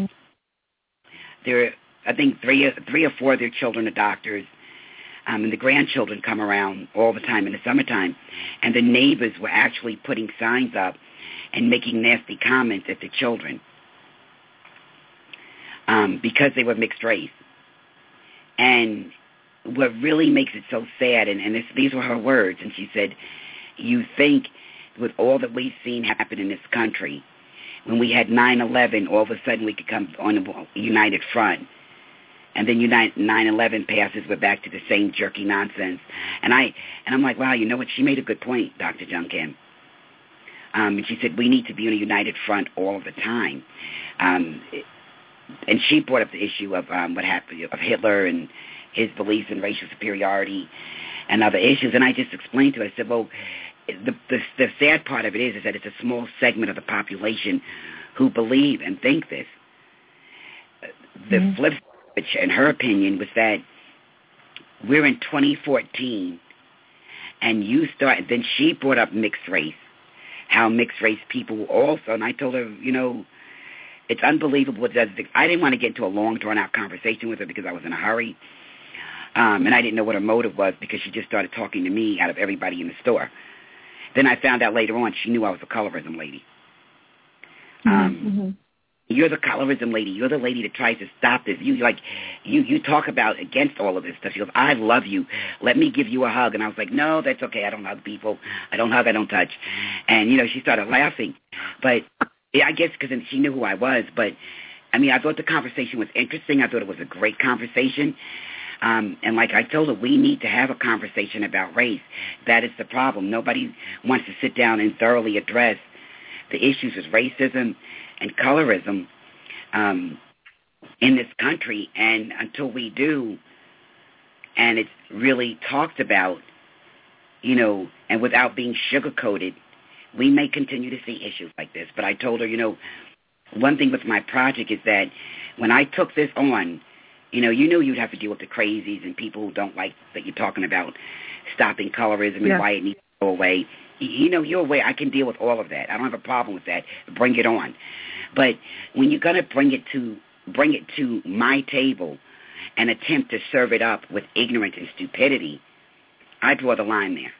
I think three or four of their children are doctors. And the grandchildren come around all the time in the summertime. And the neighbors were actually putting signs up and making nasty comments at the children because they were mixed race. And what really makes it so sad, and these were her words, and she said, you think with all that we've seen happen in this country, when we had 9/11, all of a sudden we could come on a united front. And then 9/11 passes, we're back to the same jerky nonsense. And I'm like, wow, you know what? She made a good point, Dr. Junkin. And she said, we need to be on a united front all the time. And she brought up the issue of what happened, of Hitler and his beliefs in racial superiority and other issues. And I just explained to her, I said, well, the sad part of it is that it's a small segment of the population who believe and think this. The flip side, in her opinion, was that we're in 2014, and then she brought up mixed race, how mixed race people also, and I told her, it's unbelievable. I didn't want to get into a long, drawn-out conversation with her because I was in a hurry, and I didn't know what her motive was because she just started talking to me out of everybody in the store. Then I found out later on she knew I was a colorism lady. You're the colorism lady. You're the lady that tries to stop this. You talk about against all of this stuff. She goes, I love you. Let me give you a hug. And I was like, no, that's okay. I don't hug people. I don't hug. I don't touch. And, she started laughing. But yeah, I guess because she knew who I was. But, I thought the conversation was interesting. I thought it was a great conversation. And like I told her, we need to have a conversation about race. That is the problem. Nobody wants to sit down and thoroughly address the issues of racism and colorism in this country. And until we do, and it's really talked about, and without being sugar-coated, we may continue to see issues like this. But I told her, one thing with my project is that when I took this on, you knew you'd have to deal with the crazies and people who don't like that you're talking about stopping colorism and why it needs to go away. Your way, I can deal with all of that. I don't have a problem with that. Bring it on. But when you're going to bring it to my table and attempt to serve it up with ignorance and stupidity, I draw the line there.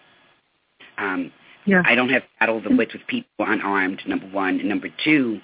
I don't have battles of wits with people unarmed, number one. And number two,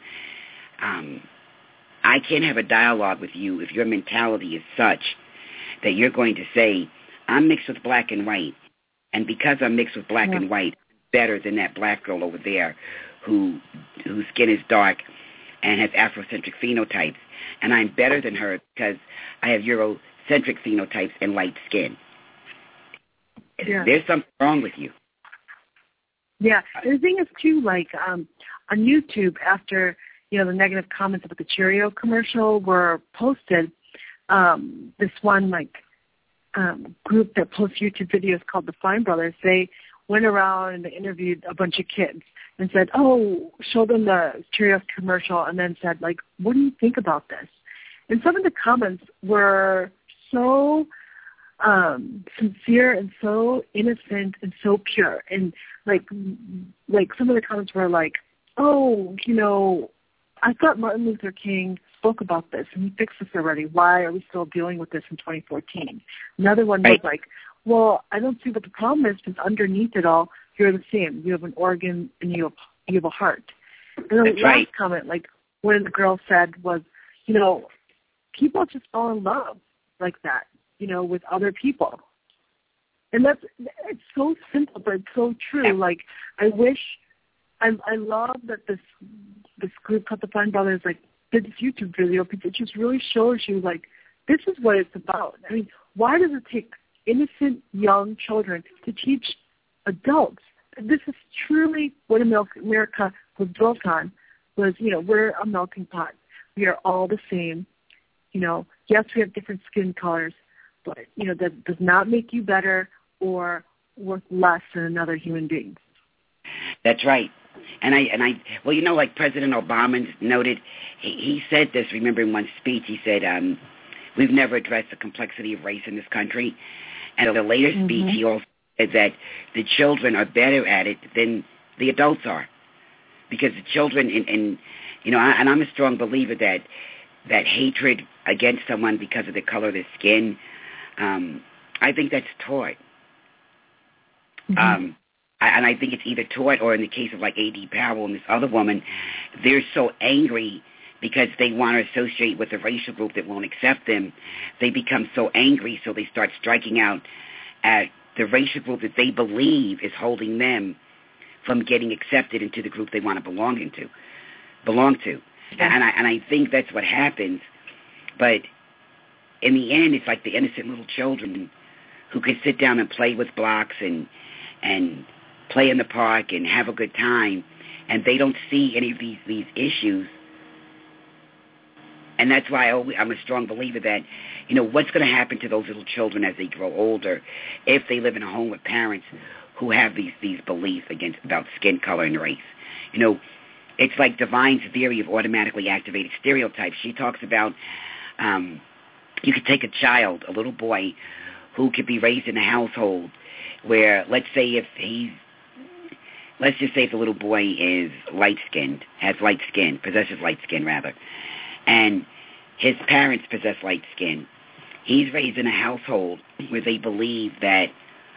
I can't have a dialogue with you if your mentality is such that you're going to say, I'm mixed with black and white, and because I'm mixed with black and white, better than that black girl over there whose skin is dark and has Afrocentric phenotypes, and I'm better than her because I have Eurocentric phenotypes and light skin. Yeah. There's something wrong with you. Yeah, and the thing is too, like on YouTube, after the negative comments about the Cheerio commercial were posted, this one group that posts YouTube videos called the Fine Brothers, they went around and they interviewed a bunch of kids and said, show them the Cheerios commercial, and then said, like, what do you think about this? And some of the comments were so sincere and so innocent and so pure. And like some of the comments were like, I thought Martin Luther King spoke about this and he fixed this already. Why are we still dealing with this in 2014? Another one was like, well, I don't see what the problem is because underneath it all, you're the same. You have an organ and you have a heart. And the last comment, like one of the girls said was, people just fall in love like that, with other people. And it's so simple, but it's so true. Like, I love that this group called the Fine Brothers, did this YouTube video because it just really shows you, this is what it's about. I mean, why does it take innocent young children to teach adults? This is truly what America was built on, we're a melting pot. We are all the same. Yes, we have different skin colors, but, that does not make you better or worth less than another human being. That's right. And like President Obama noted, he said this, remember in one speech, he said, we've never addressed the complexity of race in this country. And in a later speech, he also said that the children are better at it than the adults are. Because the children, and I'm a strong believer that hatred against someone because of the color of their skin, I think that's taught. And I think it's either taught or in the case of like A.D. Powell and this other woman, they're so angry because they want to associate with a racial group that won't accept them. They become so angry, so they start striking out at the racial group that they believe is holding them from getting accepted into the group they want to belong to. Yeah. And I think that's what happens. But in the end, it's like the innocent little children who can sit down and play with blocks and play in the park and have a good time, and they don't see any of these issues. And that's why I'm a strong believer that, what's going to happen to those little children as they grow older if they live in a home with parents who have these beliefs about skin color and race. It's like Divine's theory of automatically activated stereotypes. She talks about you could take a child, a little boy, who could be raised in a household where, let's just say if the little boy is light-skinned, possesses light skin rather, and his parents possess light skin. He's raised in a household where they believe that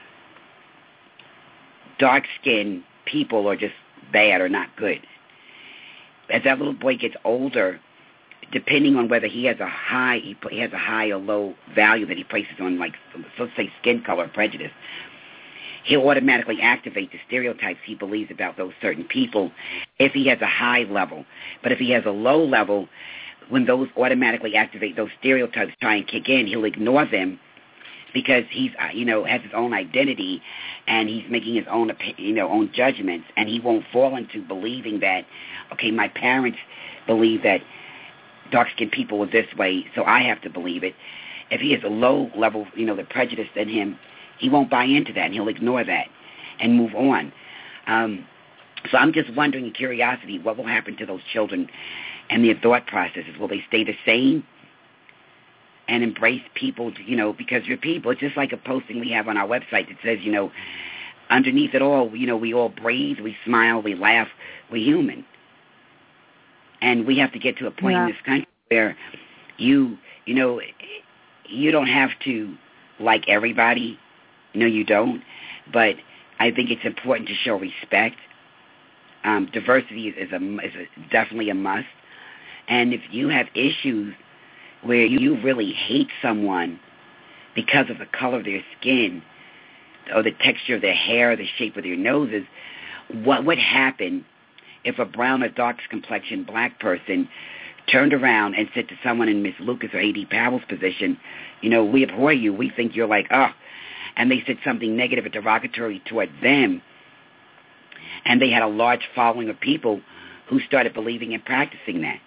dark-skinned people are just bad or not good. As that little boy gets older, depending on whether he has a high or low value that he places on, let's say skin color prejudice, he'll automatically activate the stereotypes he believes about those certain people if he has a high level. But if he has a low level, when those automatically activate, those stereotypes try and kick in, he'll ignore them because he's, has his own identity and he's making his own, own judgments, and he won't fall into believing that, okay, my parents believe that dark-skinned people are this way, so I have to believe it. If he has a low level, the prejudice in him, he won't buy into that, and he'll ignore that and move on. So I'm just wondering, in curiosity, what will happen to those children and their thought processes? Will they stay the same and embrace people, because you're people? It's just like a posting we have on our website that says, underneath it all, we all breathe, we smile, we laugh, we're human. And we have to get to a point in this country where you don't have to like everybody. No, you don't. But I think it's important to show respect. Diversity is definitely a must. And if you have issues where you really hate someone because of the color of their skin or the texture of their hair, the shape of their noses, what would happen if a brown or dark complexion black person turned around and said to someone in Miss Lucas or A.D. Powell's position, we abhor you, we think you're like, and they said something negative or derogatory toward them, and they had a large following of people who started believing and practicing that.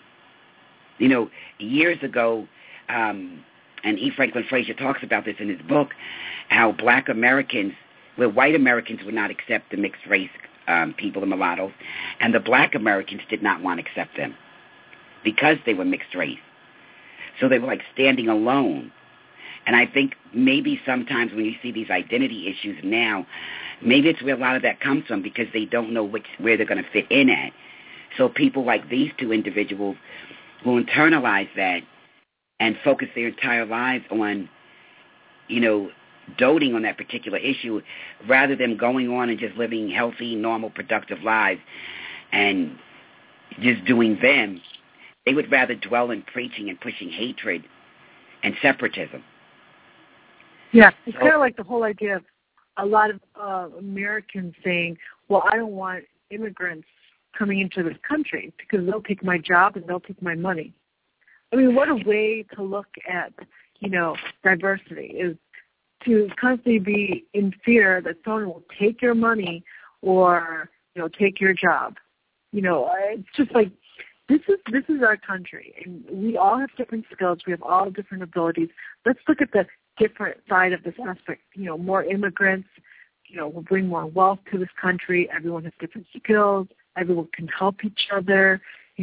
Years ago, and E. Franklin Frazier talks about this in his book, how black Americans, where white Americans would not accept the mixed race people, the mulattoes, and the black Americans did not want to accept them because they were mixed race. So they were like standing alone. And I think maybe sometimes when you see these identity issues now, maybe it's where a lot of that comes from, because they don't know where they're going to fit in at. So people like these two individuals will internalize that and focus their entire lives on, doting on that particular issue, rather than going on and just living healthy, normal, productive lives and just doing them. They would rather dwell in preaching and pushing hatred and separatism. Yeah, it's kind of like the whole idea of a lot of Americans saying, well, I don't want immigrants coming into this country because they'll take my job and they'll take my money. I mean, what a way to look at, diversity, is to constantly be in fear that someone will take your money or, take your job. It's just like, this is our country, and we all have different skills. We have all different abilities. Let's look at the different side of this aspect. More immigrants, will bring more wealth to this country. Everyone has different skills. Everyone can help each other,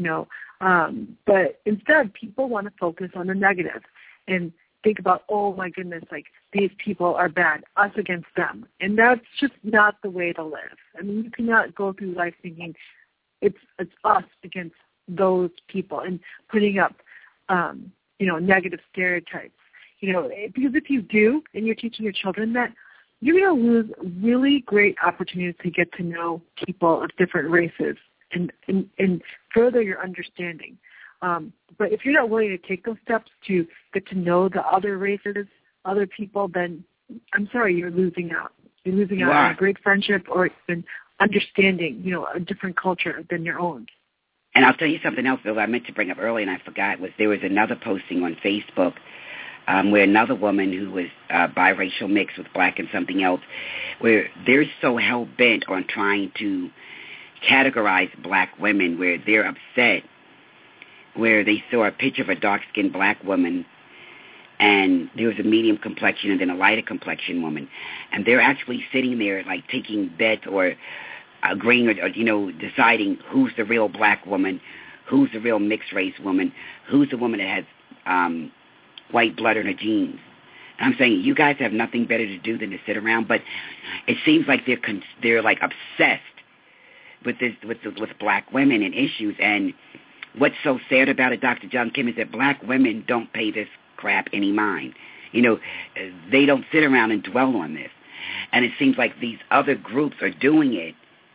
but instead people want to focus on the negative and think about, oh my goodness, like these people are bad, us against them. And that's just not the way to live. I mean, you cannot go through life thinking it's us against those people and putting up, negative stereotypes. Because if you do, and you're teaching your children that, you're going to lose really great opportunities to get to know people of different races and further your understanding. But if you're not willing to take those steps to get to know the other races, other people, then I'm sorry, you're losing out. You're losing out on a great friendship or even understanding, a different culture than your own. And I'll tell you something else, Bill, I meant to bring up earlier and I forgot, there was another posting on Facebook where another woman who was biracial mixed with black and something else, where they're so hell-bent on trying to categorize black women, where they're upset, where they saw a picture of a dark-skinned black woman and there was a medium complexion and then a lighter complexion woman, and they're actually sitting there like taking bets or agreeing or deciding who's the real black woman, who's the real mixed race woman, who's the woman that has white blood in her genes. And I'm saying, you guys have nothing better to do than to sit around, but it seems like they're like obsessed with this, with black women and issues. And what's so sad about it, Dr. John Kim, is that black women don't pay this crap any mind. They don't sit around and dwell on this. And it seems like these other groups are doing it.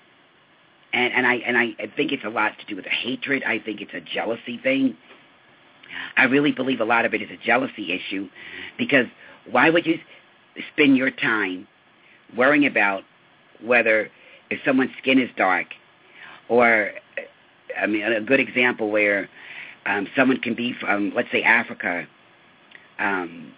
And I think it's a lot to do with a hatred. I think it's a jealousy thing. I really believe a lot of it is a jealousy issue, because why would you spend your time worrying about whether if someone's skin is dark, or, I mean, a good example where someone can be from, let's say, Africa, and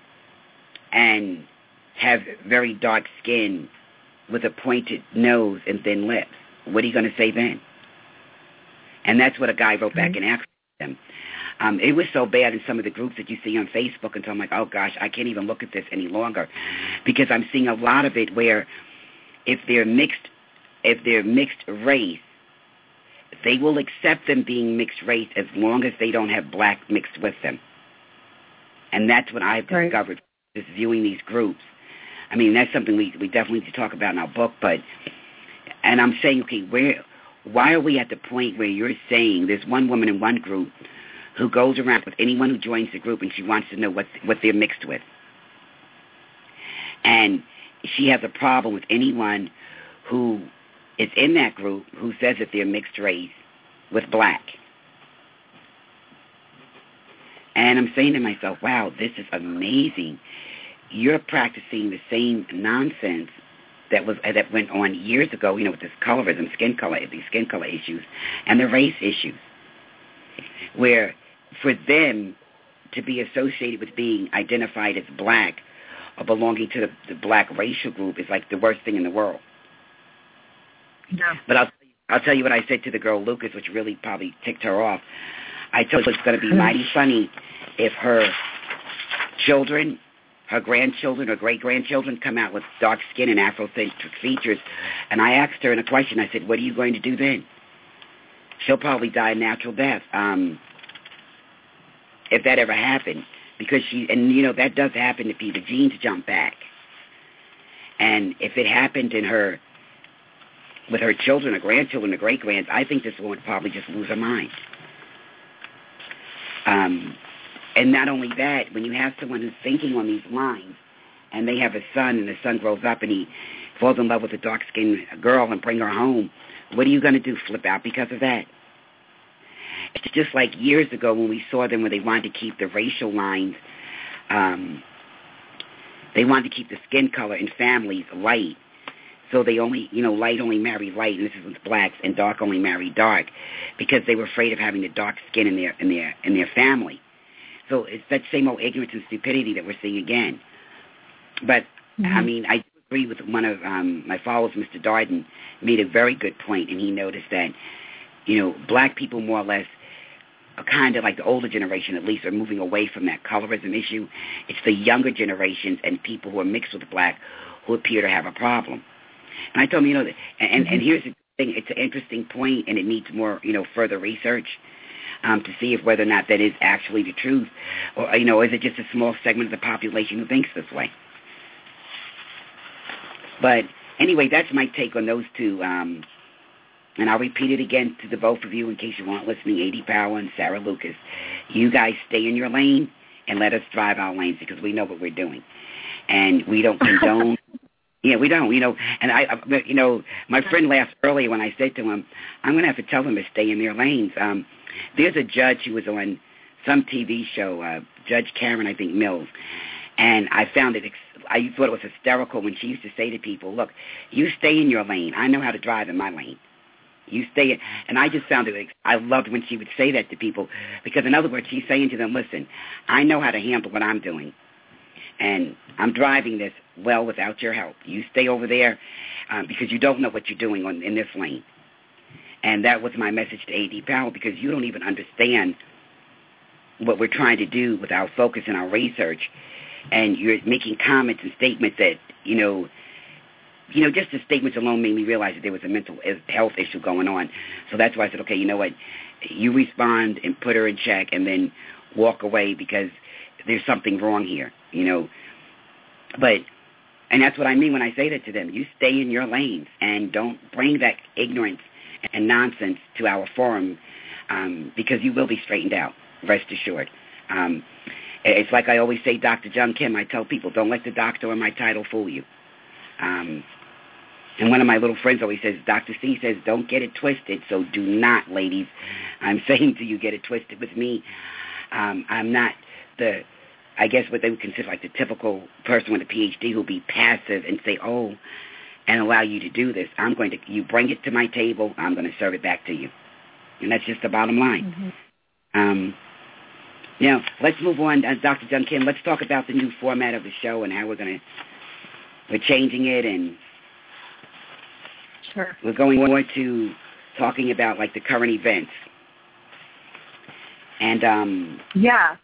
have very dark skin with a pointed nose and thin lips. What are you going to say then? And that's what a guy wrote back in Africa. It was so bad in some of the groups that you see on Facebook, and so I'm like, oh gosh, I can't even look at this any longer, because I'm seeing a lot of it where if they're mixed race, they will accept them being mixed race as long as they don't have black mixed with them. And that's what I've discovered, just viewing these groups. I mean, that's something we definitely need to talk about in our book, and I'm saying, okay, why are we at the point where you're saying there's one woman in one group who goes around with anyone who joins the group and she wants to know what they're mixed with? And she has a problem with anyone who is in that group who says that they're mixed race with black. And I'm saying to myself, wow, this is amazing. you're practicing the same nonsense that went on years ago, with this colorism, these skin color issues, and the race issues, where for them to be associated with being identified as black or belonging to the black racial group is like the worst thing in the world. Yeah. But I'll tell you what I said to the girl Lucas, which really probably ticked her off. I told her it's going to be mighty funny if her children, her grandchildren or great-grandchildren come out with dark skin and Afrocentric features. And I asked her in a question, I said, what are you going to do then? She'll probably die a natural death if that ever happened. Because that does happen to people. The genes jump back. And if it happened with her children or grandchildren or great-grands, I think this woman would probably just lose her mind. And not only that, when you have someone who's thinking on these lines, and they have a son, and the son grows up and he falls in love with a dark-skinned girl and bring her home, what are you going to do, flip out because of that? It's just like years ago when we saw them where they wanted to keep the racial lines, they wanted to keep the skin color in families light. So they only, light only marry light, and this is with blacks, and dark only marry dark, because they were afraid of having the dark skin in their family. So it's that same old ignorance and stupidity that we're seeing again. But I mean, I agree with one of my followers, Mr. Darden, made a very good point, and he noticed that black people more or less are kind of like the older generation, at least, are moving away from that colorism issue. It's the younger generations and people who are mixed with black who appear to have a problem. And I told him, and here's the thing, it's an interesting point, and it needs more, further research to see if whether or not that is actually the truth, or, is it just a small segment of the population who thinks this way? But anyway, that's my take on those two, and I'll repeat it again to the both of you in case you aren't listening, A.D. Power and Sarah Lucas. You guys stay in your lane and let us drive our lanes because we know what we're doing. And we don't condone... Yeah, we don't, and my friend laughed earlier when I said to him, I'm going to have to tell them to stay in their lanes. There's a judge who was on some TV show, Judge Karen, I think, Mills, and I found I thought it was hysterical when she used to say to people, look, you stay in your lane. I know how to drive in my lane. You stay in, and I just found it, I loved when she would say that to people, because in other words, she's saying to them, listen, I know how to handle what I'm doing. And I'm driving this well without your help. You stay over there because you don't know what you're doing in this lane. And that was my message to A.D. Powell, because you don't even understand what we're trying to do with our focus and our research. And you're making comments and statements that, just the statements alone made me realize that there was a mental health issue going on. So that's why I said, okay, you know what? You respond and put her in check and then walk away because there's something wrong here, and that's what I mean when I say that to them. You stay in your lanes and don't bring that ignorance and nonsense to our forum because you will be straightened out, rest assured. It's like I always say, Dr. John Kim, I tell people, don't let the doctor or my title fool you. And one of my little friends always says, Dr. C says, don't get it twisted, so do not, ladies. I'm saying to you, get it twisted with me. I'm not I guess what they would consider like the typical person with a PhD who'll be passive and say, and allow you to do this. You bring it to my table, I'm going to serve it back to you. And that's just the bottom line. Mm-hmm. Let's move on, Dr. John Kim. Let's talk about the new format of the show and how we're changing it, and sure. We're going more to talking about like the current events. And yeah.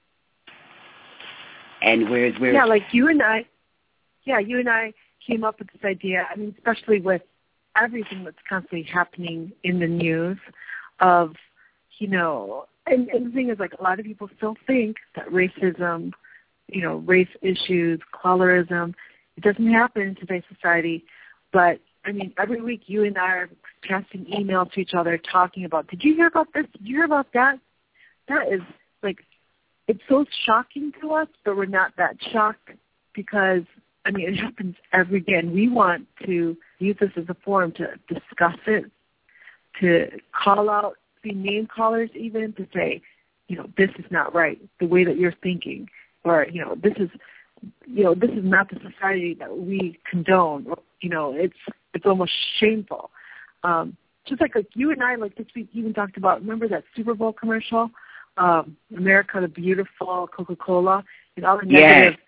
And where's like you and I came up with this idea. I mean, especially with everything that's constantly happening in the news of, and the thing is, like, a lot of people still think that racism, race issues, colorism, it doesn't happen in today's society. But, I mean, every week you and I are passing emails to each other talking about, did you hear about this? Did you hear about that? That is, like, it's so shocking to us, but we're not that shocked because, I mean, it happens every day. And we want to use this as a forum to discuss it, to call out, be name callers even, to say, this is not right, the way that you're thinking. Or, this is this is not the society that we condone. It's almost shameful. Just like you and I, like this week, even talked about, remember that Super Bowl commercial, America the Beautiful, Coca-Cola, and all the negative.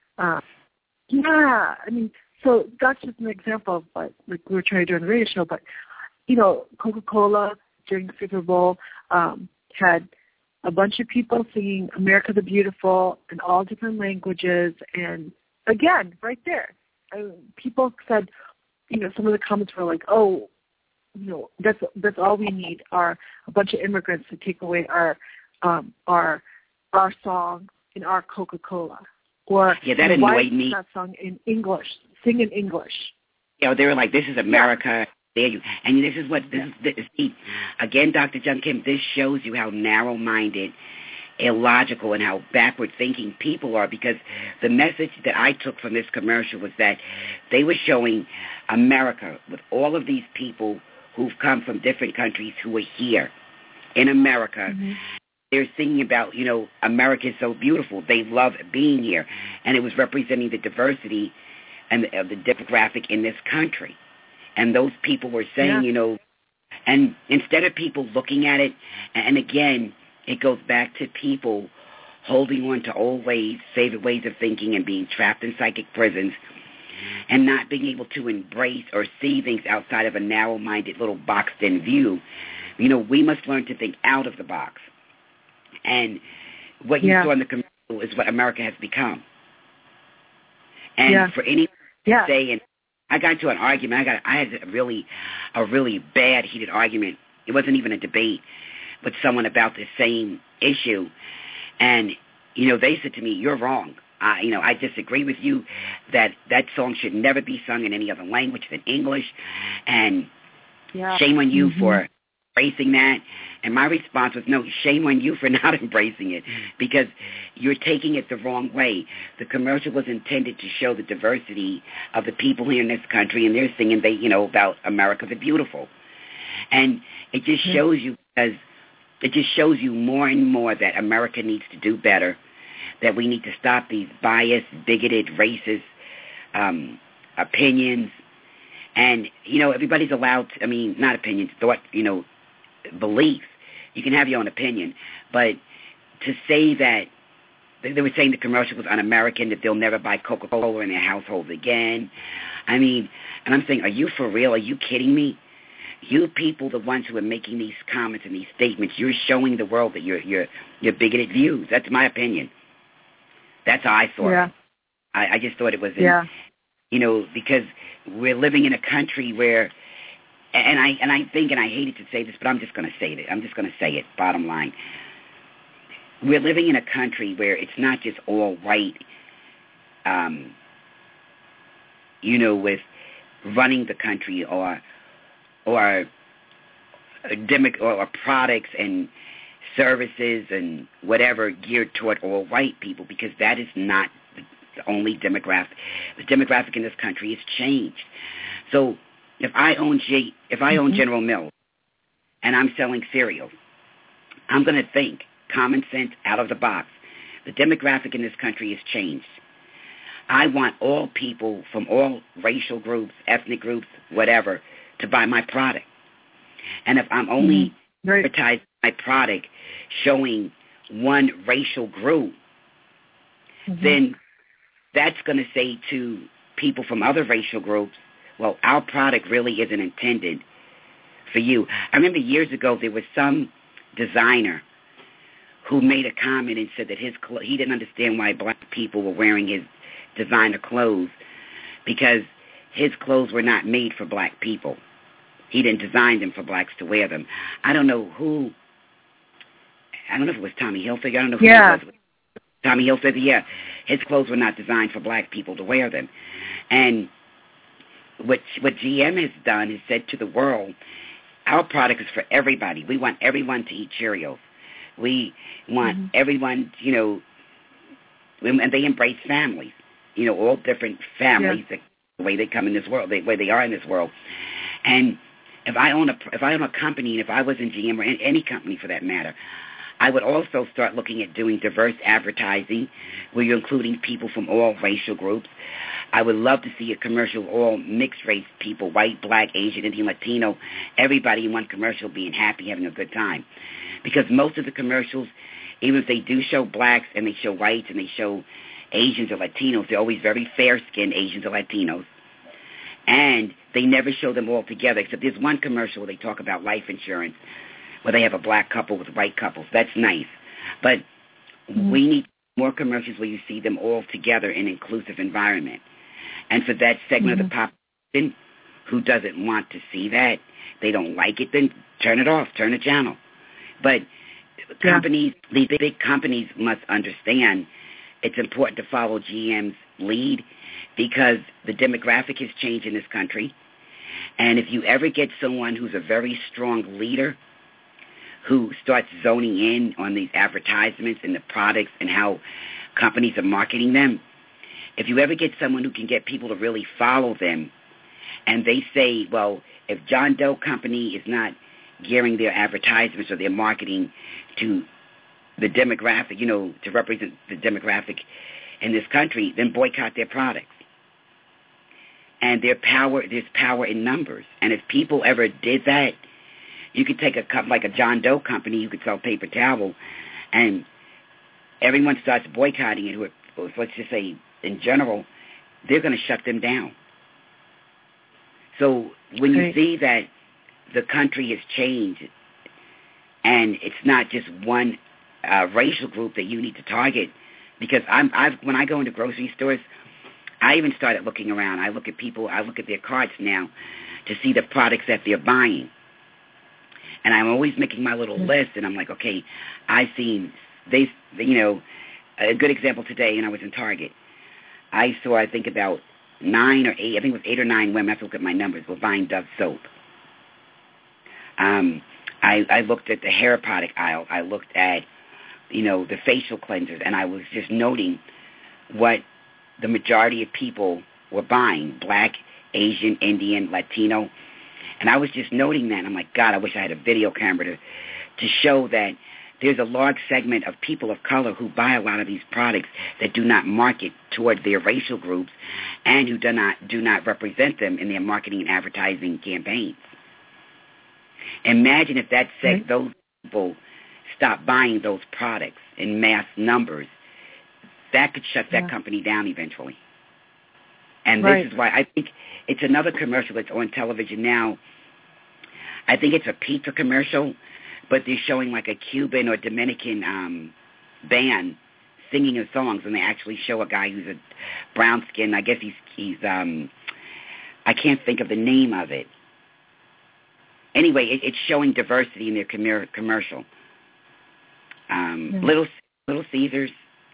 So that's just an example of what we were trying to do on the radio show. But, Coca-Cola during the Super Bowl had a bunch of people singing America the Beautiful in all different languages. And, again, right there, people said, some of the comments were like, oh, that's all we need are a bunch of immigrants to take away our song and our Coca-Cola. Or that annoyed me. That song in English, sing in English. They were like, this is America. There you. And this is what again, Dr. Jung Kim. This shows you how narrow-minded, illogical, and how backward-thinking people are. Because the message that I took from this commercial was that they were showing America with all of these people who've come from different countries who are here in America. Mm-hmm. They're singing about, America is so beautiful. They love being here. And it was representing the diversity and the demographic in this country. And those people were saying, and instead of people looking at it, and again, it goes back to people holding on to old ways, favorite ways of thinking, and being trapped in psychic prisons, and not being able to embrace or see things outside of a narrow-minded little boxed-in view. We must learn to think out of the box. And what you saw in the commercial is what America has become. And for anyone to say, and I got into an argument. I had a really bad, heated argument. It wasn't even a debate with someone about the same issue. And, they said to me, you're wrong. I disagree with you that song should never be sung in any other language than English. And shame on you for embracing that. And my response was, no, shame on you for not embracing it, because you're taking it the wrong way. The commercial was intended to show the diversity of the people here in this country, and they're singing, about America the Beautiful. And it just shows you, because it just shows you more and more that America needs to do better, that we need to stop these biased, bigoted, racist opinions. And, everybody's allowed to, not opinions, thought, beliefs. You can have your own opinion, but to say that they were saying the commercial was un-American, that they'll never buy Coca-Cola in their households again. And I'm saying, are you for real? Are you kidding me? You people, the ones who are making these comments and these statements, you're showing the world that you're bigoted views. That's my opinion. That's how I saw it. I just thought it was, because we're living in a country where. And I think, and I hated to say this, but I'm just going to say it. I'm just going to say it, bottom line. We're living in a country where it's not just all white, with running the country or products and services and whatever geared toward all white people, because that is not the only demographic. The demographic in this country has changed. So if I own General Mills and I'm selling cereal, I'm going to think common sense, out of the box. The demographic in this country has changed. I want all people from all racial groups, ethnic groups, whatever, to buy my product. And if I'm only advertising my product showing one racial group, then that's going to say to people from other racial groups, well, our product really isn't intended for you. I remember years ago there was some designer who made a comment and said that he didn't understand why black people were wearing his designer clothes, because his clothes were not made for black people. He didn't design them for blacks to wear them. I don't know if it was Tommy Hilfiger. I don't know who it was. Tommy Hilfiger, his clothes were not designed for black people to wear them. And what GM has done is said to the world, our product is for everybody. We want everyone to eat Cheerios. We want everyone, and they embrace families, all different families, the way they come in this world, the way they are in this world. And if I own a company, and if I was in GM or in any company for that matter, I would also start looking at doing diverse advertising where you're including people from all racial groups. I would love to see a commercial, all mixed race people, white, black, Asian, Indian, Latino, everybody in one commercial being happy, having a good time. Because most of the commercials, even if they do show blacks and they show whites and they show Asians or Latinos, they're always very fair-skinned Asians or Latinos. And they never show them all together, except there's one commercial where they talk about life insurance, where they have a black couple with white couples. That's nice. But we need more commercials where you see them all together in an inclusive environment. And for that segment of the population who doesn't want to see that, they don't like it, then turn it off, turn the channel. But companies, these big companies must understand it's important to follow GM's lead because the demographic has changed in this country. And if you ever get someone who's a very strong leader who starts zoning in on these advertisements and the products and how companies are marketing them, if you ever get someone who can get people to really follow them and they say, well, if John Doe Company is not gearing their advertisements or their marketing to the demographic, to represent the demographic in this country, then boycott their products. And there's power in numbers. And if people ever did that, you could take a company like a John Doe Company, you could sell paper towel, and everyone starts boycotting it, or let's just say in general, they're going to shut them down. So when you see that the country has changed and it's not just one racial group that you need to target, because when I go into grocery stores, I even started looking around. I look at people, I look at their carts now to see the products that they're buying. And I'm always making my little list, and I'm like, okay, I've seen, a good example today, and I was in Target. I saw, I think about 9 or 8, I think it was 8 or 9 women, I have to look at my numbers, were buying Dove soap. I looked at the hair product aisle. I looked at, the facial cleansers, and I was just noting what the majority of people were buying, black, Asian, Indian, Latino. And I was just noting that. And I'm like, God, I wish I had a video camera to show that there's a large segment of people of color who buy a lot of these products that do not market toward their racial groups and who do not represent them in their marketing and advertising campaigns. Imagine if those people stop buying those products in mass numbers. That could shut that company down eventually. And this is why I think it's another commercial that's on television now. I think it's a pizza commercial, but they're showing like a Cuban or Dominican band singing his songs, and they actually show a guy who's a brown skin. I guess he's I can't think of the name of it. Anyway, it's showing diversity in their commercial. Little Caesars.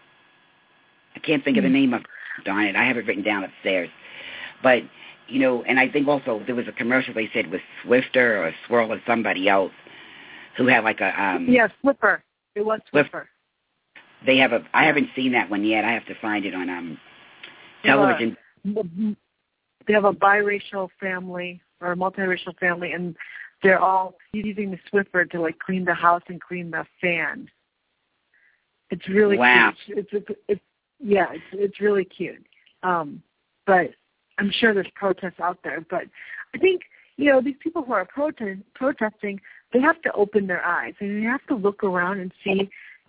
I can't think of the name of it. Darn it, I have it written down upstairs. But, and I think also there was a commercial they said with Swifter or Swirl or somebody else who had like a... Swiffer. It was Swiffer. They have I haven't seen that one yet. I have to find it on television. They have a biracial family or a multiracial family, and they're all using the Swiffer to like clean the house and clean the fan. It's really cute. It's really cute. But I'm sure there's protests out there. But I think, these people who are protesting, they have to open their eyes and they have to look around and see,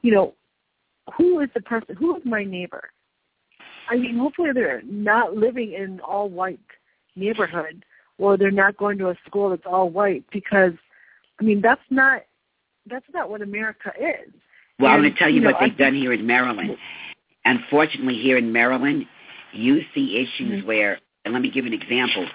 who is the person, who is my neighbor? I mean, hopefully they're not living in an all-white neighborhood or they're not going to a school that's all white because, I mean, that's not what America is. Well, I'm going to tell you what they've done here in Maryland. Unfortunately, here in Maryland, you see issues where, and let me give you an example.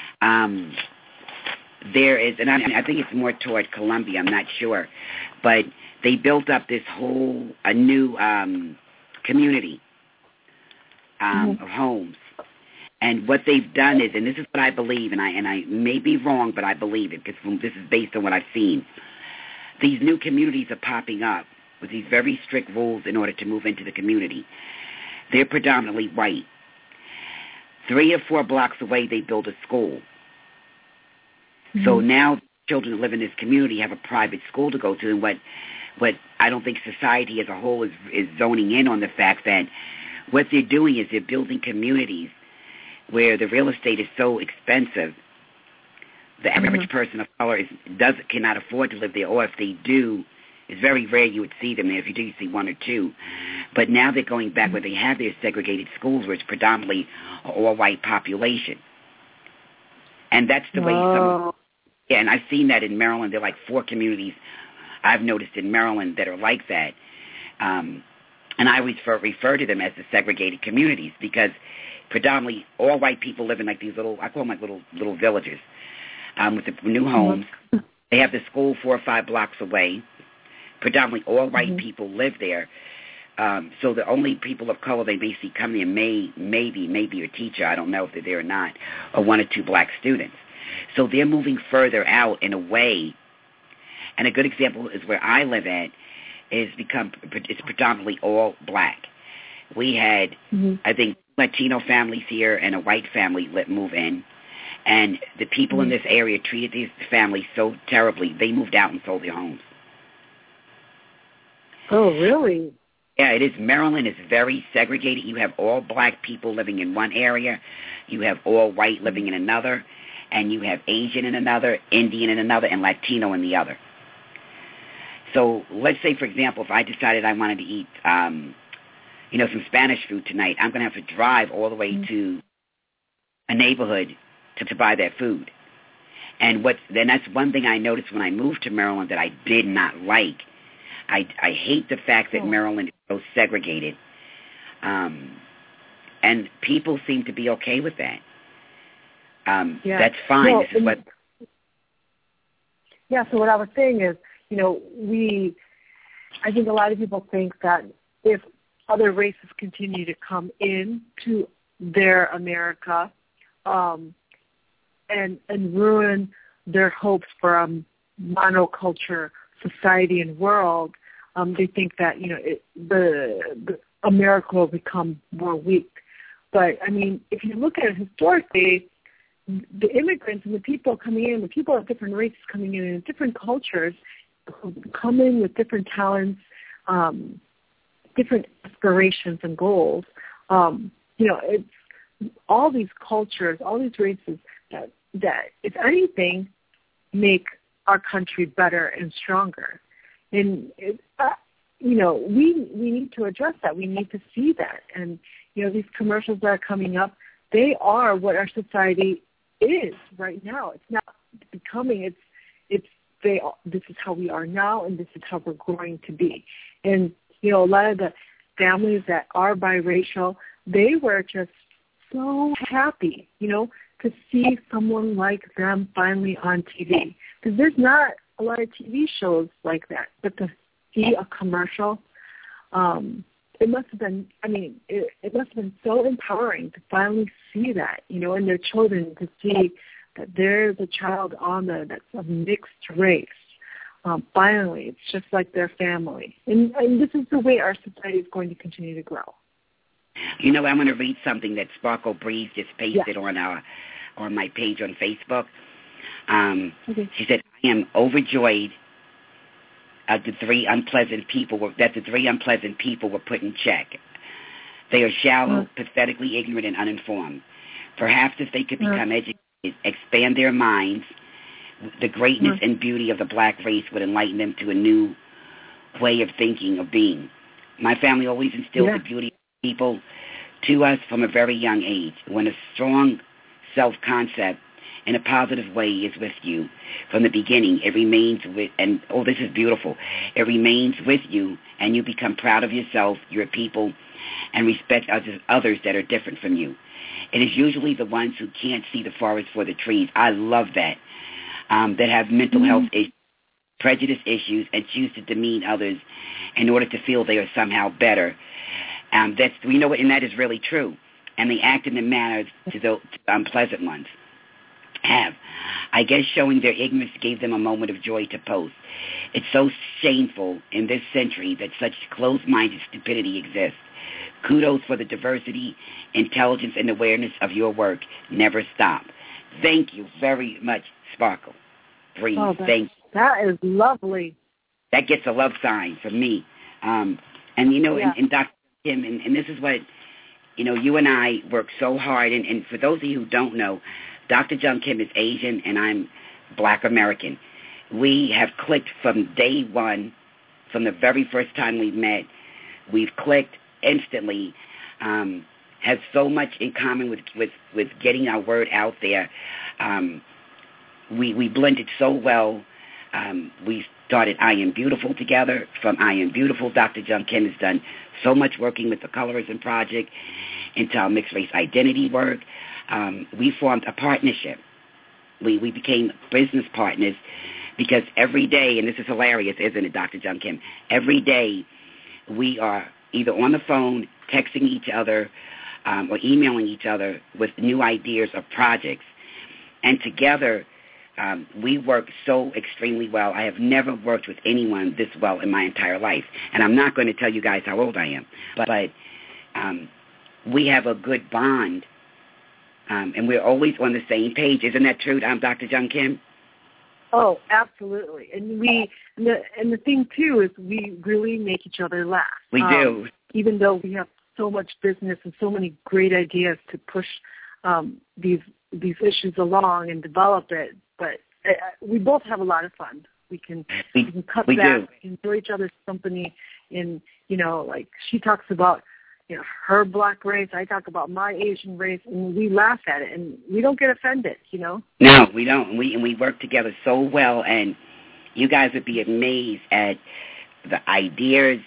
There is, and I think it's more toward Columbia, I'm not sure, but they built up this a new community of homes. And what they've done is, and this is what I believe, and I may be wrong, but I believe it because this is based on what I've seen. These new communities are popping up with these very strict rules in order to move into the community. They're predominantly white. 3 or 4 blocks away, they build a school. So now children who live in this community have a private school to go to. And what what I don't think society as a whole is zoning in on the fact that what they're doing is they're building communities where the real estate is so expensive. The average person of color cannot afford to live there, or if they do, it's very rare you would see them there. If you do, you see one or two. But now they're going back where they have their segregated schools, where it's predominantly an all-white population. And that's the way yeah, and I've seen that in Maryland. There are like 4 communities I've noticed in Maryland that are like that. And I always refer to them as the segregated communities because predominantly all white people live in like these little, I call them like little villages with the new homes. They have the school 4 or 5 blocks away. Predominantly all white people live there. So the only people of color they may see come there maybe a teacher, I don't know if they're there or not, or 1 or 2 black students. So they're moving further out in a way. And a good example is where I live at it's predominantly all black. We had, I think, Latino families here and a white family move in. And the people in this area treated these families so terribly, they moved out and sold their homes. Oh, really? Yeah, it is. Maryland is very segregated. You have all black people living in one area. You have all white living in another. And you have Asian in another, Indian in another, and Latino in the other. So let's say, for example, if I decided I wanted to eat, some Spanish food tonight, I'm going to have to drive all the way to a neighborhood to buy that food. And then that's one thing I noticed when I moved to Maryland that I did not like. I hate the fact that Maryland is so segregated. And people seem to be okay with that. That's fine. No, this is what. Yeah, so what I was saying is, I think a lot of people think that if other races continue to come into their America and ruin their hopes for a monoculture society and world, they think that, the America will become more weak. But, I mean, if you look at it historically, the immigrants and the people coming in, the people of different races coming in different cultures, who come in with different talents, different aspirations and goals. It's all these cultures, all these races that if anything, make our country better and stronger. And we need to address that. We need to see that. And these commercials that are coming up, they are what our society is right now. It's not becoming. This is how we are now, and this is how we're going to be. And a lot of the families that are biracial, they were just so happy, to see someone like them finally on TV. Because there's not a lot of TV shows like that. But to see a commercial, it must have been. It must have been so empowering to finally see that, in their children, to see that there's a child on there that's of mixed race. Finally, it's just like their family. And this is the way our society is going to continue to grow. I'm going to read something that Sparkle Breeze just pasted on my page on Facebook. She said, I am overjoyed that the 3 unpleasant people were put in check. They are shallow, pathetically ignorant, and uninformed. Perhaps if they could become educated, expand their minds, the greatness and beauty of the black race would enlighten them to a new way of thinking, of being. My family always instilled the beauty of people to us from a very young age. When a strong self-concept in a positive way is with you from the beginning, it remains with, and this is beautiful, it remains with you, and you become proud of yourself, your people, and respect others that are different from you. It is usually the ones who can't see the forest for the trees. I love that. That have mental health issues, prejudice issues, and choose to demean others in order to feel they are somehow better. And that is really true. And they act in the manner to the unpleasant ones have. I guess showing their ignorance gave them a moment of joy to post. It's so shameful in this century that such closed-minded stupidity exists. Kudos for the diversity, intelligence, and awareness of your work. Never stop. Thank you very much, Sparkle Breeze. Thank you. That is lovely. that gets a love sign from me. And, you know, and Dr. Kim, and this is what, you know, you and I work so hard. And for those of you who don't know, Dr. Jung Kim is Asian, and I'm Black American. We have clicked from day one, from the very first time we met. We've clicked instantly. Have so much in common with getting our word out there. We blended so well. We started I Am Beautiful together. From I Am Beautiful, Dr. Jung Kim has done so much working with the Colorism Project into our mixed race identity work. We formed a partnership. We became business partners because every day, and this is hilarious, isn't it, Dr. Jung Kim? Every day we are either on the phone, texting each other, or emailing each other with new ideas of projects. And together, we work so extremely well. I have never worked with anyone this well in my entire life. And I'm not going to tell you guys how old I am. But we have a good bond, and we're always on the same page. Isn't that true, Dr. Jung Kim? Oh, absolutely. And the thing, too, is we really make each other laugh. We do. Even though we have so much business and so many great ideas to push these issues along and develop it, but we both have a lot of fun. We can cut back, enjoy each other's company. And, you know, like she talks about, you know, her Black race, I talk about my Asian race, and we laugh at it, and we don't get offended, you know? No, we don't. And we work together so well, and you guys would be amazed at the ideas.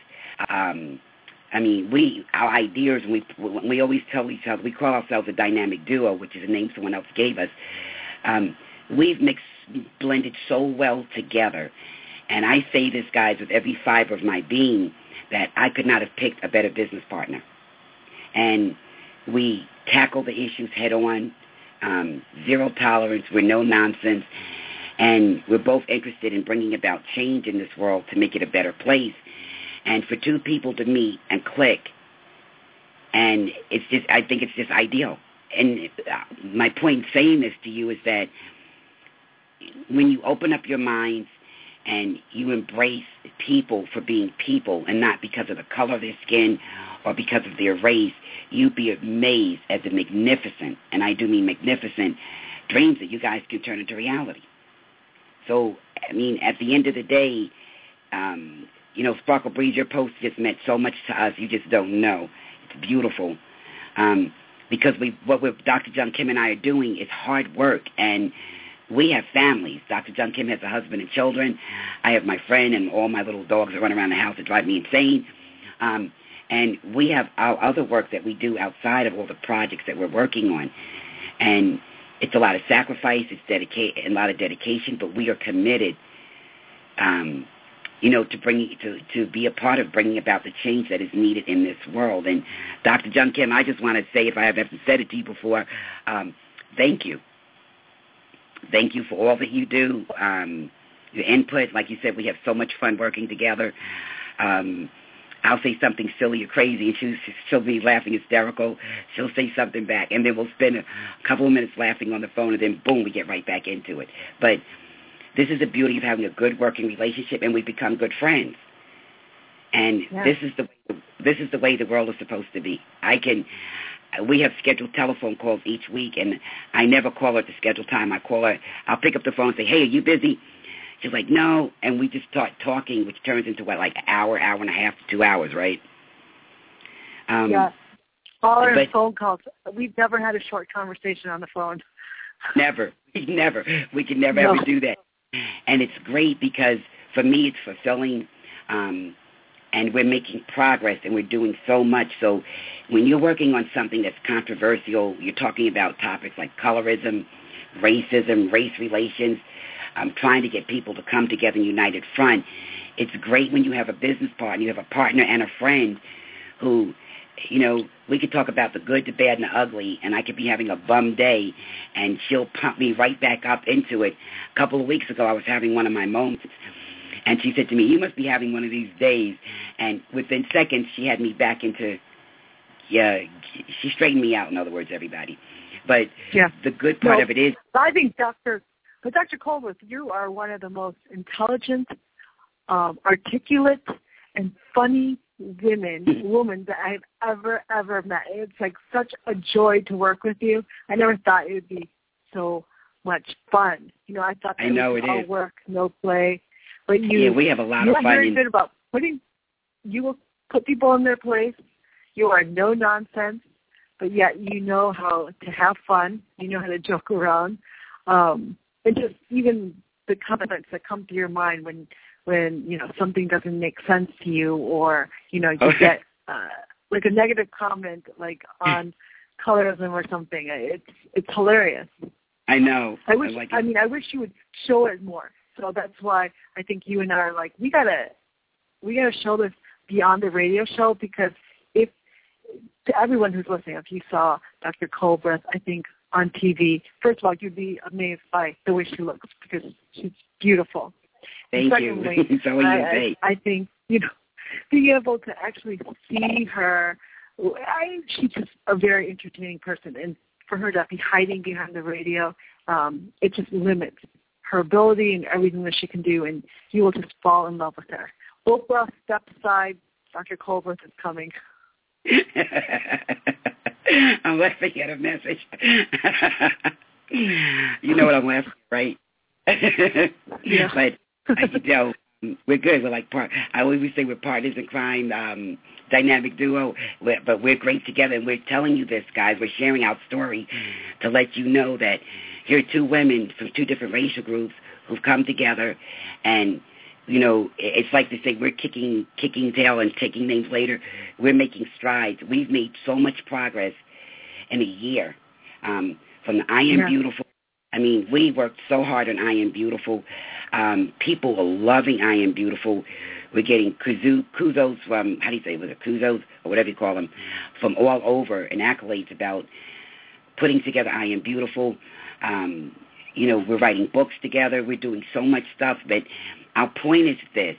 I mean, our ideas, we always tell each other, we call ourselves a dynamic duo, which is a name someone else gave us. We've blended so well together. And I say this, guys, with every fiber of my being, that I could not have picked a better business partner. And we tackle the issues head on, zero tolerance, we're no nonsense, and we're both interested in bringing about change in this world to make it a better place. And for two people to meet and click, and I think it's just ideal. And my point in saying this to you is that when you open up your minds and you embrace people for being people and not because of the color of their skin or because of their race, you'd be amazed at the magnificent, and I do mean magnificent, dreams that you guys can turn into reality. So, I mean, at the end of the day, you know, Sparkle Breeze, your post just meant so much to us. You just don't know. It's beautiful. Because what Dr. Jung Kim and I are doing is hard work, and we have families. Dr. Jung Kim has a husband and children. I have my friend and all my little dogs that run around the house that drive me insane. And we have our other work that we do outside of all the projects that we're working on. And it's a lot of sacrifice, it's a lot of dedication, but we are committed, you know, to be a part of bringing about the change that is needed in this world. And Dr. Jung Kim, I just want to say, if I haven't said it to you before, thank you. Thank you for all that you do, your input. Like you said, we have so much fun working together. I'll say something silly or crazy, and she'll be laughing hysterical. She'll say something back, and then we'll spend a couple of minutes laughing on the phone, and then, boom, we get right back into it. But this is the beauty of having a good working relationship, and we become good friends. And this is the way the world is supposed to be. We have scheduled telephone calls each week, and I never call her at the scheduled time. I call her. I'll pick up the phone and say, hey, are you busy? She's like, no, and we just start talking, which turns into, like an hour and a half to 2 hours, right? Yeah. All our phone calls. We've never had a short conversation on the phone. Never. We can never ever do that. And it's great because, for me, it's fulfilling, and we're making progress, and we're doing so much. So when you're working on something that's controversial, you're talking about topics like colorism, racism, race relations, trying to get people to come together in a united front. It's great when you have a business partner, you have a partner and a friend who, you know, we could talk about the good, the bad, and the ugly, and I could be having a bum day, and she'll pump me right back up into it. A couple of weeks ago, I was having one of my moments, and she said to me, you must be having one of these days. And within seconds, she had me back into, she straightened me out, in other words, everybody. But the good part of it is, I think Dr. Colbert, you are one of the most intelligent, articulate and funny woman that I've ever met. It's like such a joy to work with you. I never thought it would be so much fun. I thought that it was all work, no play. But we have a lot of fun. You're very good about you will put people in their place. You are no nonsense, but yet you know how to have fun. You know how to joke around. And just even the comments that come to your mind when something doesn't make sense to you, or you get like a negative comment like on colorism or something. It's hilarious. I know. I wish you would show it more. So that's why I think you and I are like, we gotta show this beyond the radio show, because if to everyone who's listening, if you saw Dr. Culbreth, I think on TV, first of all, you'd be amazed by the way she looks, because she's beautiful. Thank secondly, you. So I think being able to actually see her, she's just a very entertaining person, and for her to be hiding behind the radio, it just limits her ability and everything that she can do, and you will just fall in love with her. Oprah, step aside. Dr. Culbreth is coming. I'm laughing at a message. You know what I'm laughing at, right? Yeah. But, we're good. We're like I always say we're partners in crime, dynamic duo, but we're great together, and we're telling you this, guys. We're sharing our story to let you know that here are two women from two different racial groups who've come together, and it's like they say, we're kicking tail and taking names later. We're making strides. We've made so much progress in a year. From the I Am Beautiful. I mean, we worked so hard on I Am Beautiful. People are loving I Am Beautiful. We're getting kudos from, how do you say, was it kudos or whatever you call them, from all over, and accolades about putting together I Am Beautiful. We're writing books together. We're doing so much stuff, but our point is this.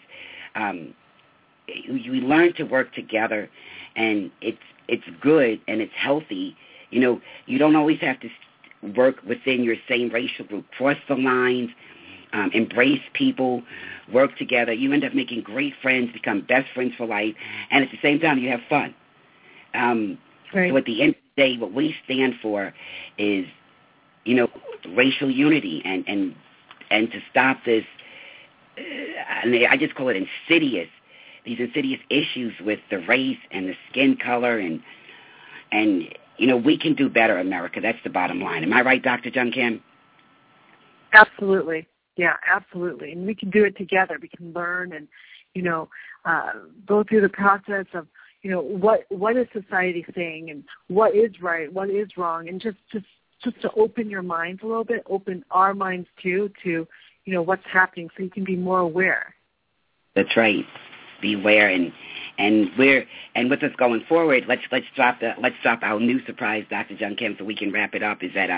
We learn to work together, and it's good and it's healthy. You don't always have to work within your same racial group. Cross the lines, embrace people, work together. You end up making great friends, become best friends for life, and at the same time you have fun. Right. So at the end of the day, what we stand for is, racial unity and to stop this, I just call it these insidious issues with the race and the skin color, and we can do better, America. That's the bottom line. Am I right, Dr. Jung Kim? Absolutely. Yeah, absolutely. And we can do it together. We can learn and, go through the process of, what is society saying and what is right, what is wrong, and just to open your minds a little bit, open our minds too to, what's happening, so you can be more aware. That's right. Be aware, and with us going forward, let's drop our new surprise, Dr. Jung Kim, so we can wrap it up. Is that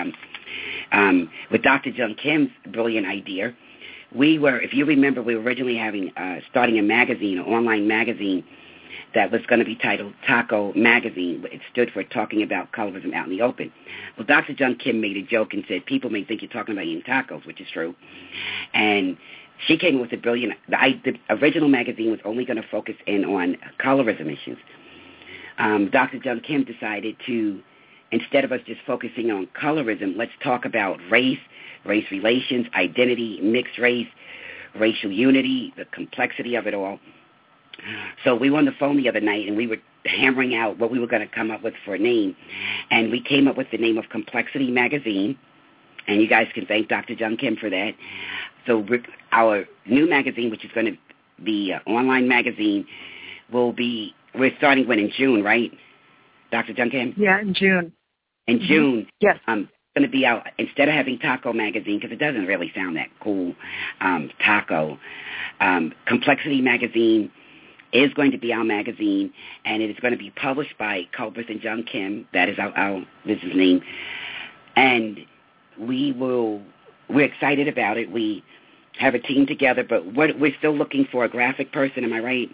with Dr. Jung Kim's brilliant idea, if you remember, we were originally starting a magazine, an online magazine that was going to be titled Taco Magazine. It stood for Talking About Colorism Out in the Open. Well, Dr. Jung Kim made a joke and said, people may think you're talking about eating tacos, which is true. And she came with the original magazine was only going to focus in on colorism issues. Dr. Jung Kim decided to, instead of us just focusing on colorism, let's talk about race relations, identity, mixed race, racial unity, the complexity of it all. So we were on the phone the other night, and we were hammering out what we were going to come up with for a name. And we came up with the name of Complexity Magazine, and you guys can thank Dr. Jung Kim for that. So our new magazine, which is going to be an online magazine, we're starting in June, right, Dr. Jung Kim? Yeah, in June. In June. Yes. Going to be out, instead of having Taco Magazine, because it doesn't really sound that cool, Taco, Complexity Magazine is going to be our magazine, and it is going to be published by Culbreth and Jung Kim. That is our business name. And we're excited about it. We have a team together, but we're still looking for a graphic person. Am I right?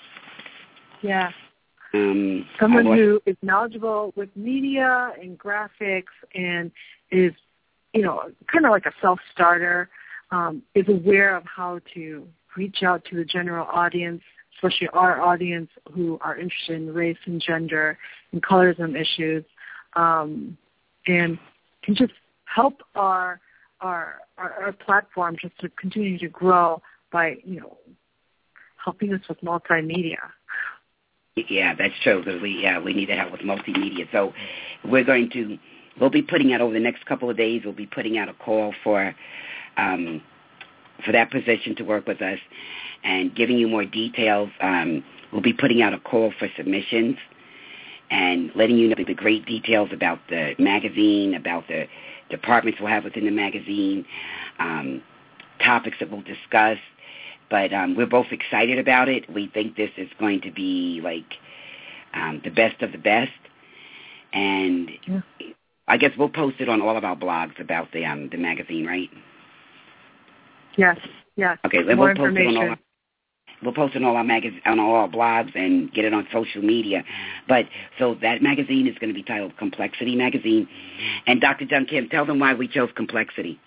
Yeah. Someone who is knowledgeable with media and graphics and is, kind of like a self-starter, is aware of how to reach out to the general audience, especially our audience who are interested in race and gender and colorism issues, and can just help our platform just to continue to grow by, helping us with multimedia. Yeah, that's true. Because we need to help with multimedia. So we'll be putting out over the next couple of days. We'll be putting out a call for that position to work with us, and giving you more details. We'll be putting out a call for submissions and letting you know the great details about the magazine, about the departments we'll have within the magazine, topics that we'll discuss. But we're both excited about it. We think this is going to be the best of the best. And I guess we'll post it on all of our blogs about the magazine, right? Yes. Okay, then we'll post it on we'll post it on all our blogs and get it on social media. But so that magazine is going to be titled Complexity Magazine. And Dr. Jung Kim, tell them why we chose Complexity.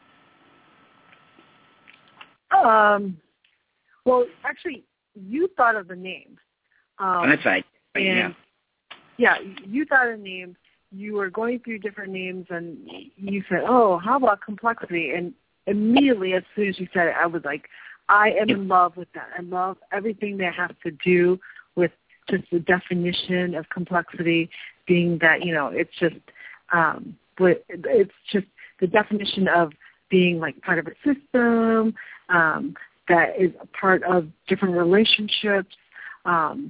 Well, actually, you thought of the name. That's right. Yeah, you thought of the name. You were going through different names, and you said, "Oh, how about Complexity?" And immediately, as soon as you said it, I was like, I am in love with that. I love everything that has to do with just the definition of complexity, being that, it's just the definition of being like part of a system that is a part of different relationships, and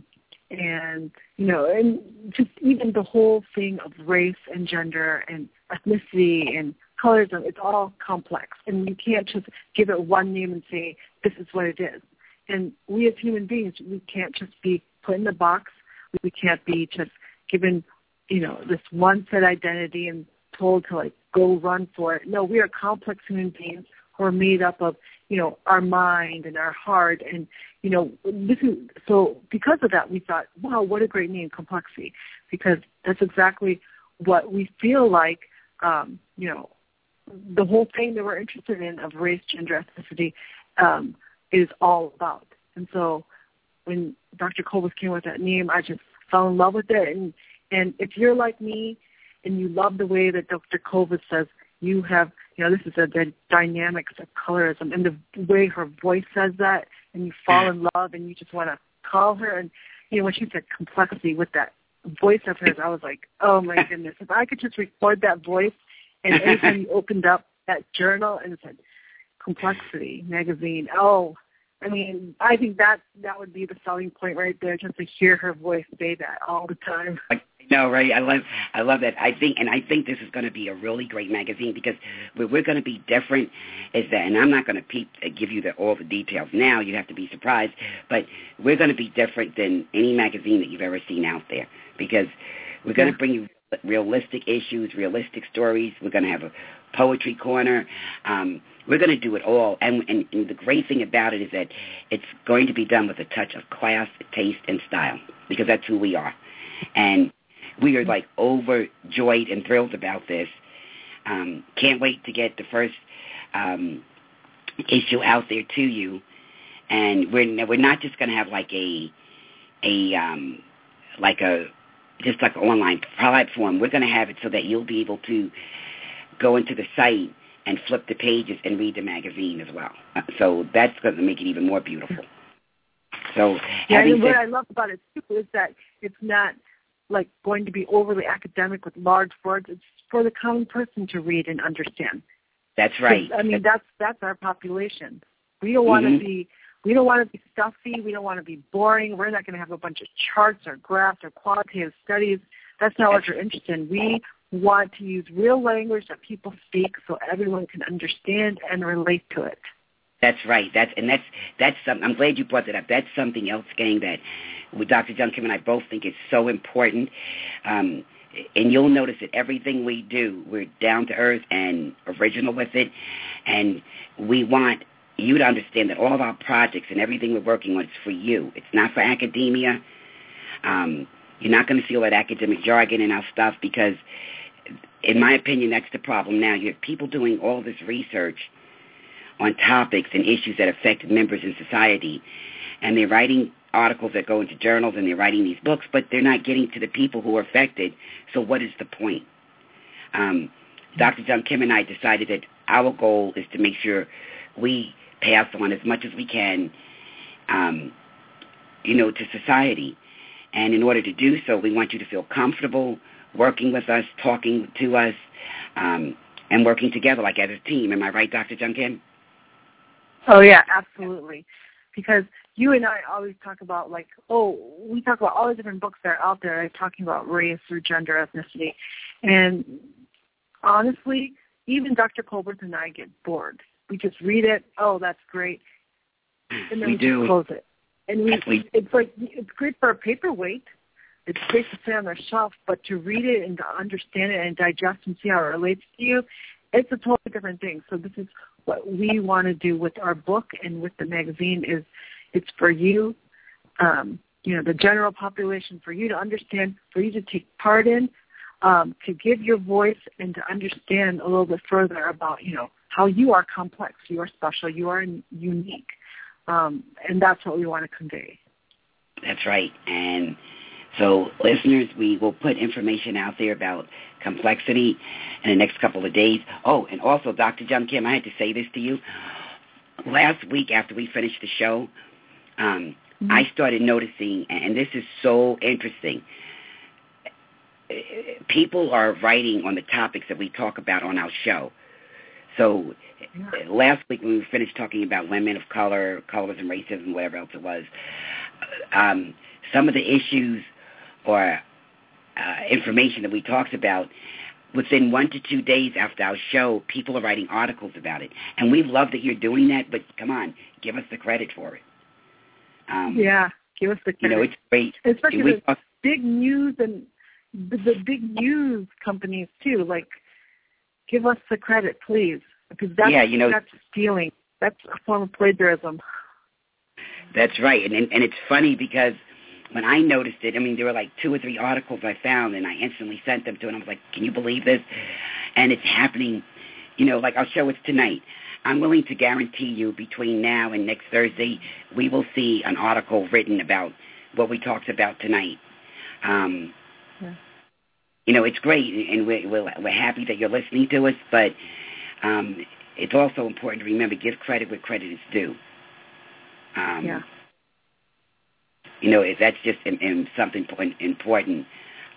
just even the whole thing of race and gender and ethnicity and colorism, it's all complex, and you can't just give it one name and say, this is what it is. And we as human beings, we can't just be put in the box. We can't be just given, this one set identity and told to go run for it. No, we are complex human beings who are made up of, our mind and our heart. And, so because of that, we thought, wow, what a great name, Complexity, because that's exactly what we feel like, the whole thing that we're interested in of race, gender, ethnicity is all about. And so when Dr. Kovas came with that name, I just fell in love with it. And if you're like me and you love the way that Dr. Kovas says you have, this is the dynamics of colorism, and the way her voice says that, and you fall in love and you just want to call her. And, when she said complexity with that voice of hers, I was like, oh, my goodness. If I could just record that voice, and every time you opened up that journal and it said Complexity Magazine, I think that would be the selling point right there, just to hear her voice say that all the time. No, right? I love that. I think this is going to be a really great magazine, because where we're going to be different is that, and I'm not going to give you all the details now. You have to be surprised, but we're going to be different than any magazine that you've ever seen out there, because we're going to bring you realistic issues, realistic stories. We're going to have a poetry corner. We're going to do it all. And the great thing about it is that it's going to be done with a touch of class, taste, and style, because that's who we are. And we are overjoyed and thrilled about this. Can't wait to get the first issue out there to you. And we're not just going to have just like an online platform. We're going to have it so that you'll be able to go into the site and flip the pages and read the magazine as well. So that's going to make it even more beautiful. So, and what I love about it too is that it's not going to be overly academic with large words. It's for the common person to read and understand. That's right. That's our population. We don't want to be. We don't want to be stuffy. We don't want to be boring. We're not going to have a bunch of charts or graphs or quantitative studies. That's not what we're interested in. We want to use real language that people speak so everyone can understand and relate to it. That's right. That's something. I'm glad you brought that up. That's something else, gang, that Dr. Jung Kim and I both think is so important. And you'll notice that everything we do, we're down to earth and original with it. And we want you to understand that all of our projects and everything we're working on is for you. It's not for academia. You're not going to see all that academic jargon in our stuff, because, in my opinion, that's the problem now. You have people doing all this research on topics and issues that affect members in society. And they're writing articles that go into journals, and they're writing these books, but they're not getting to the people who are affected. So what is the point? Dr. Jung Kim and I decided that our goal is to make sure we pass on as much as we can, to society. And in order to do so, we want you to feel comfortable working with us, talking to us, and working together like as a team. Am I right, Dr. Jung Kim? Oh, yeah, absolutely. Because you and I always talk about, we talk about all the different books that are out there talking about race or gender, ethnicity. And honestly, even Dr. Colbert and I get bored. We just read it. Oh, that's great. And then we just close it. And it's great for a paperweight. It's great to sit on the shelf, but to read it and to understand it and digest and see how it relates to you, it's a totally different thing. So this is what we want to do with our book and with the magazine is it's for you, the general population, for you to understand, for you to take part in, to give your voice and to understand a little bit further about, how you are complex, you are special, you are unique. And that's what we want to convey. That's right. And so, listeners, we will put information out there about complexity in the next couple of days. Oh, and also, Dr. Jung Kim, I had to say this to you. Last week after we finished the show, I started noticing, and this is so interesting, people are writing on the topics that we talk about on our show. So last week when we finished talking about women of color, colorism, racism, whatever else it was, some of the issues or information that we talked about, within 1 to 2 days after our show, people are writing articles about it. And we love that you're doing that, but come on, give us the credit for it. Give us the credit. It's great. Especially the big news and the big news companies, too. Give us the credit, please, because that's stealing. That's a form of plagiarism. That's right. And it's funny because when I noticed it, there were 2 or 3 articles I found, and I instantly sent them to him. I was like, can you believe this? And it's happening, our show is tonight. I'm willing to guarantee you between now and next Thursday, we will see an article written about what we talked about tonight. It's great, and we're happy that you're listening to us, but it's also important to remember, give credit where credit is due. That's just something important.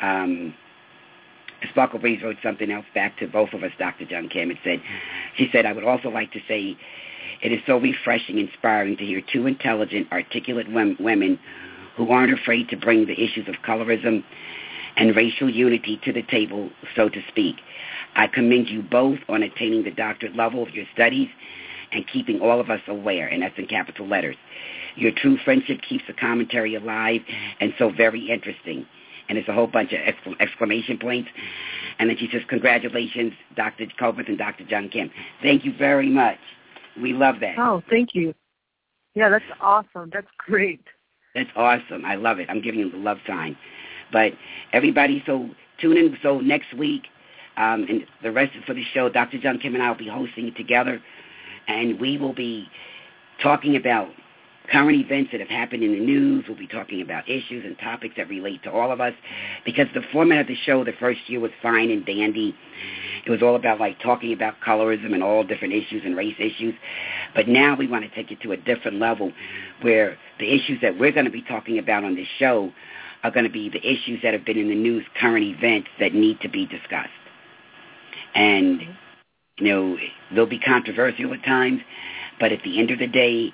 Sparkle Breeze wrote something else back to both of us, Dr. Jung Kim. She said, I would also like to say it is so refreshing, inspiring to hear 2 intelligent, articulate women who aren't afraid to bring the issues of colorism and racial unity to the table, so to speak. I commend you both on attaining the doctorate level of your studies and keeping all of us aware, and that's in capital letters. Your true friendship keeps the commentary alive and so very interesting. And it's a whole bunch of exclamation points. And then she says, congratulations, Dr. Colbert and Dr. Jung Kim. Thank you very much. We love that. Oh, thank you. Yeah, that's awesome. That's great. That's awesome. I love it. I'm giving you the love sign. But everybody, so tune in. So next week, and the rest for the show, Dr. Jung Kim and I will be hosting it together. And we will be talking about current events that have happened in the news. We'll be talking about issues and topics that relate to all of us, because the format of the show the first year was fine and dandy. It was all about talking about colorism and all different issues and race issues. But now we want to take it to a different level where the issues that we're going to be talking about on this show are going to be the issues that have been in the news, current events that need to be discussed. And, they'll be controversial at times, but at the end of the day,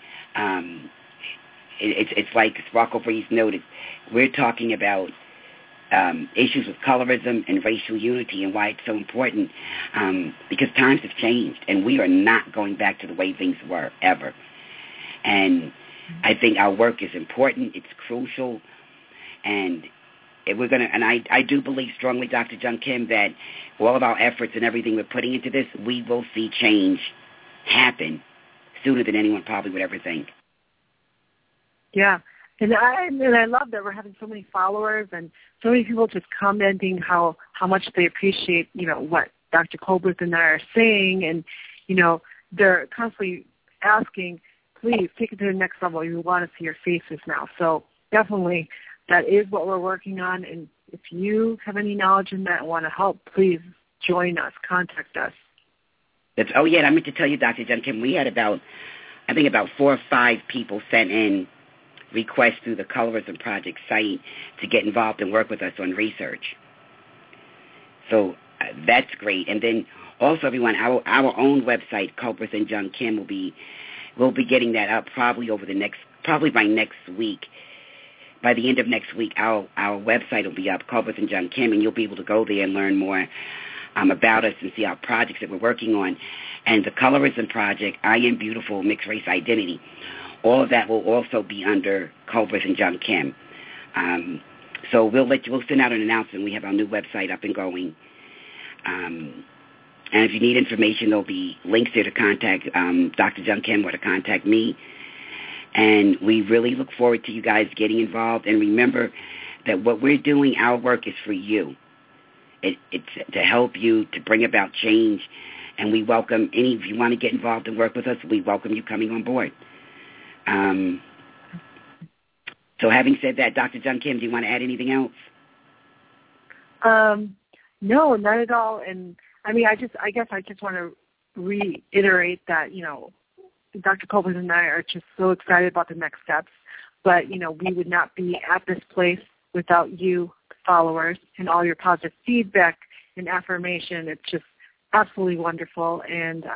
it's like Sparkle Breeze noted, we're talking about issues with colorism and racial unity and why it's so important, because times have changed and we are not going back to the way things were ever. And I think our work is important, it's crucial, and we're going to, and I do believe strongly, Dr. Jung Kim, that all of our efforts and everything we're putting into this, we will see change happen sooner than anyone probably would ever think. Yeah, and I love that we're having so many followers and so many people just commenting how much they appreciate, what Dr. Colbert and I are saying, and, they're constantly asking, please take it to the next level. You want to see your faces now. So definitely that is what we're working on. And if you have any knowledge in that and want to help, please join us, contact us. Oh, yeah, I meant to tell you, Dr. John Kim, we had about 4 or 5 people sent in requests through the Colorism Project site to get involved and work with us on research. So that's great. And then also, everyone, our own website, Culpers and John Kim, we'll be getting that up probably by next week. By the end of next week, our website will be up, Culpers and John Kim, and you'll be able to go there and learn more about us and see our projects that we're working on. And the Colorism Project, I Am Beautiful, Mixed Race Identity, all of that will also be under Culpers and John Kim. So we'll send out an announcement. We have our new website up and going. And if you need information, there'll be links there to contact Dr. John Kim or to contact me. And we really look forward to you guys getting involved. And remember that what we're doing, our work is for you. It's to help you, to bring about change. And we welcome if you want to get involved and work with us, we welcome you coming on board. So having said that, Dr. John Kim, do you want to add anything else? No, not at all. And I mean, I guess I just want to reiterate that, Dr. Culpers and I are just so excited about the next steps. But, we would not be at this place without you, followers, and all your positive feedback and affirmation. It's just absolutely wonderful. And,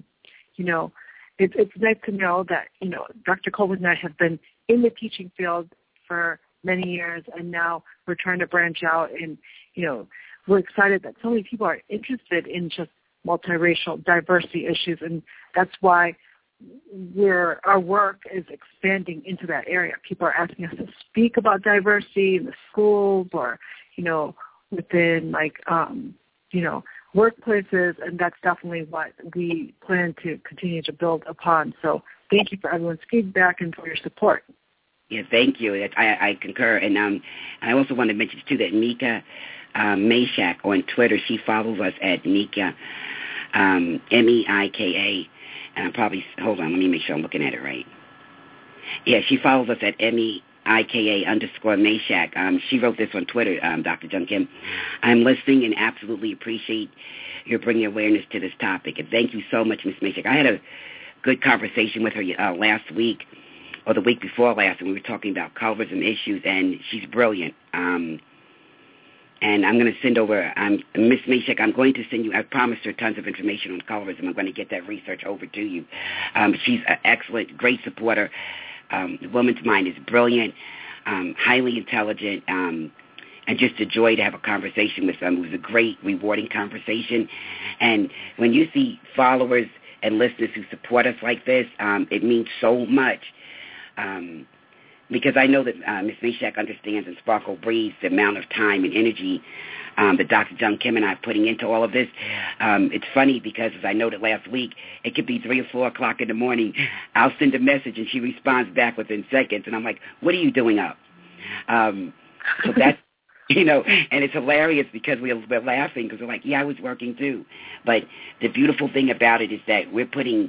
it's nice to know that, Dr. Culpers and I have been in the teaching field for many years, and now we're trying to branch out. And, we're excited that so many people are interested in just multiracial diversity issues, and that's why our work is expanding into that area. People are asking us to speak about diversity in the schools or, within workplaces, and that's definitely what we plan to continue to build upon. So thank you for everyone's feedback and for your support. Yeah, thank you. I concur. And I also want to mention, too, that Mika Meshach on Twitter, she follows us at Mika, Meika. And hold on, let me make sure I'm looking at it right. Yeah, she follows us at Meika_Meshach. She wrote this on Twitter, Dr. John Kim. I'm listening and absolutely appreciate your bringing awareness to this topic. And thank you so much, Ms. Meshach. I had a good conversation with her last week, or the week before last, and we were talking about colorism issues, and she's brilliant. And I'm going to send over, Ms. Meshach, I'm going to send you, I promised her tons of information on colorism. I'm going to get that research over to you. She's an excellent, great supporter. The woman's mind is brilliant, highly intelligent, and just a joy to have a conversation with them. It was a great, rewarding conversation. And when you see followers and listeners who support us like this, it means so much. Because I know that Ms. Meshach understands and Sparkle breathes the amount of time and energy that Dr. John Kim and I are putting into all of this. It's funny because, as I noted last week, it could be 3 or 4 o'clock in the morning. I'll send a message and she responds back within seconds, and I'm like, what are you doing up? So that's, and it's hilarious because we're laughing because we're like, yeah, I was working too. But the beautiful thing about it is that we're putting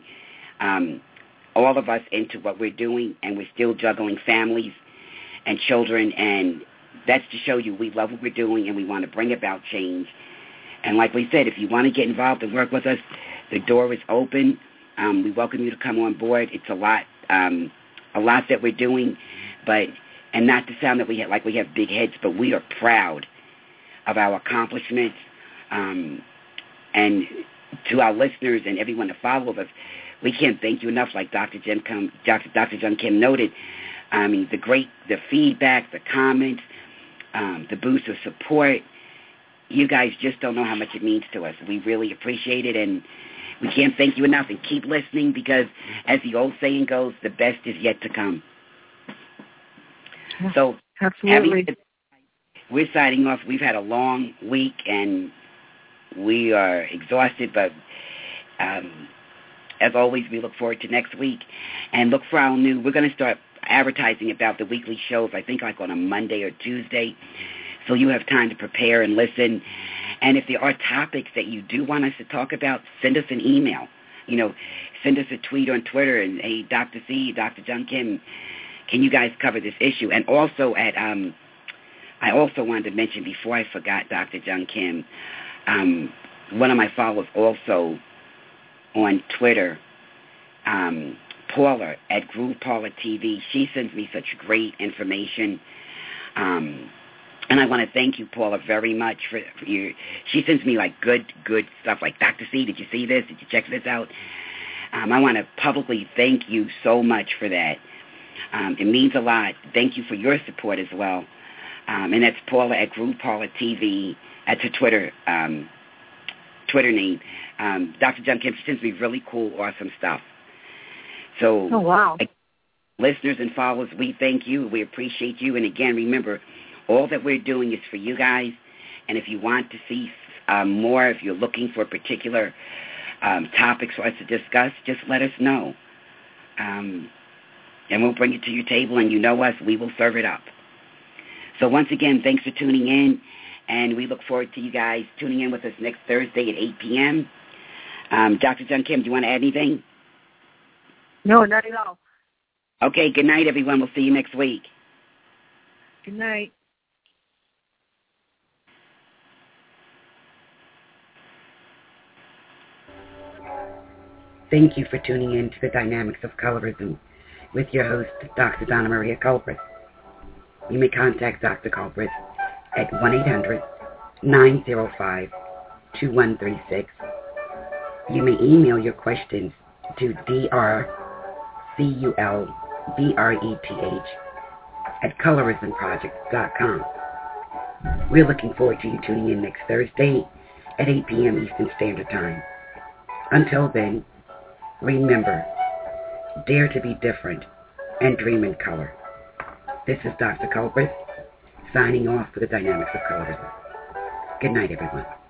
all of us into what we're doing, and we're still juggling families and children, and that's to show you we love what we're doing and we want to bring about change. And like we said, if you want to get involved and work with us, the door is open. We welcome you to come on board. It's a lot that we're doing, and not to sound that we have big heads, but we are proud of our accomplishments. And to our listeners and everyone that follows us, we can't thank you enough, like Dr. John Kim noted. I mean, the feedback, the comments, the boost of support. You guys just don't know how much it means to us. We really appreciate it, and we can't thank you enough. And keep listening because, as the old saying goes, the best is yet to come. So, absolutely. We're signing off. We've had a long week, and we are exhausted, but as always, we look forward to next week and look for our we're going to start advertising about the weekly shows, I think like on a Monday or Tuesday, so you have time to prepare and listen. And if there are topics that you do want us to talk about, send us an email. send us a tweet on Twitter and, hey, Dr. C, Dr. Jung Kim, can you guys cover this issue? And also I also wanted to mention before I forgot, Dr. Jung Kim, one of my followers also on Twitter, Paula at Groove Paula TV. She sends me such great information. And I want to thank you, Paula, very much for your. She sends me like good stuff. Like, Dr. C, did you see this? Did you check this out? I want to publicly thank you so much for that. It means a lot. Thank you for your support as well. And that's Paula at Groove Paula TV. That's her Twitter name. Dr. Jung Kim, she sends me really cool, awesome stuff. So, oh, wow. Listeners and followers, we thank you. We appreciate you. And again, remember, all that we're doing is for you guys. And if you want to see more, if you're looking for particular topics for us to discuss, just let us know. And we'll bring it to your table. And you know us, we will serve it up. So once again, thanks for tuning in. And we look forward to you guys tuning in with us next Thursday at 8 p.m. Dr. Jung Kim, do you want to add anything? No, not at all. Okay, good night, everyone. We'll see you next week. Good night. Thank you for tuning in to the Dynamics of Colorism with your host, Dr. Donna Maria Culbreth. You may contact Dr. Culbreth at 1-800-905-2136. You may email your questions to drculbreth@colorismproject.com. We're looking forward to you tuning in next Thursday at 8 p.m. Eastern Standard Time. Until then, remember, dare to be different and dream in color. This is Dr. Culbreth signing off for the Dynamics of Colorism. Good night, everyone.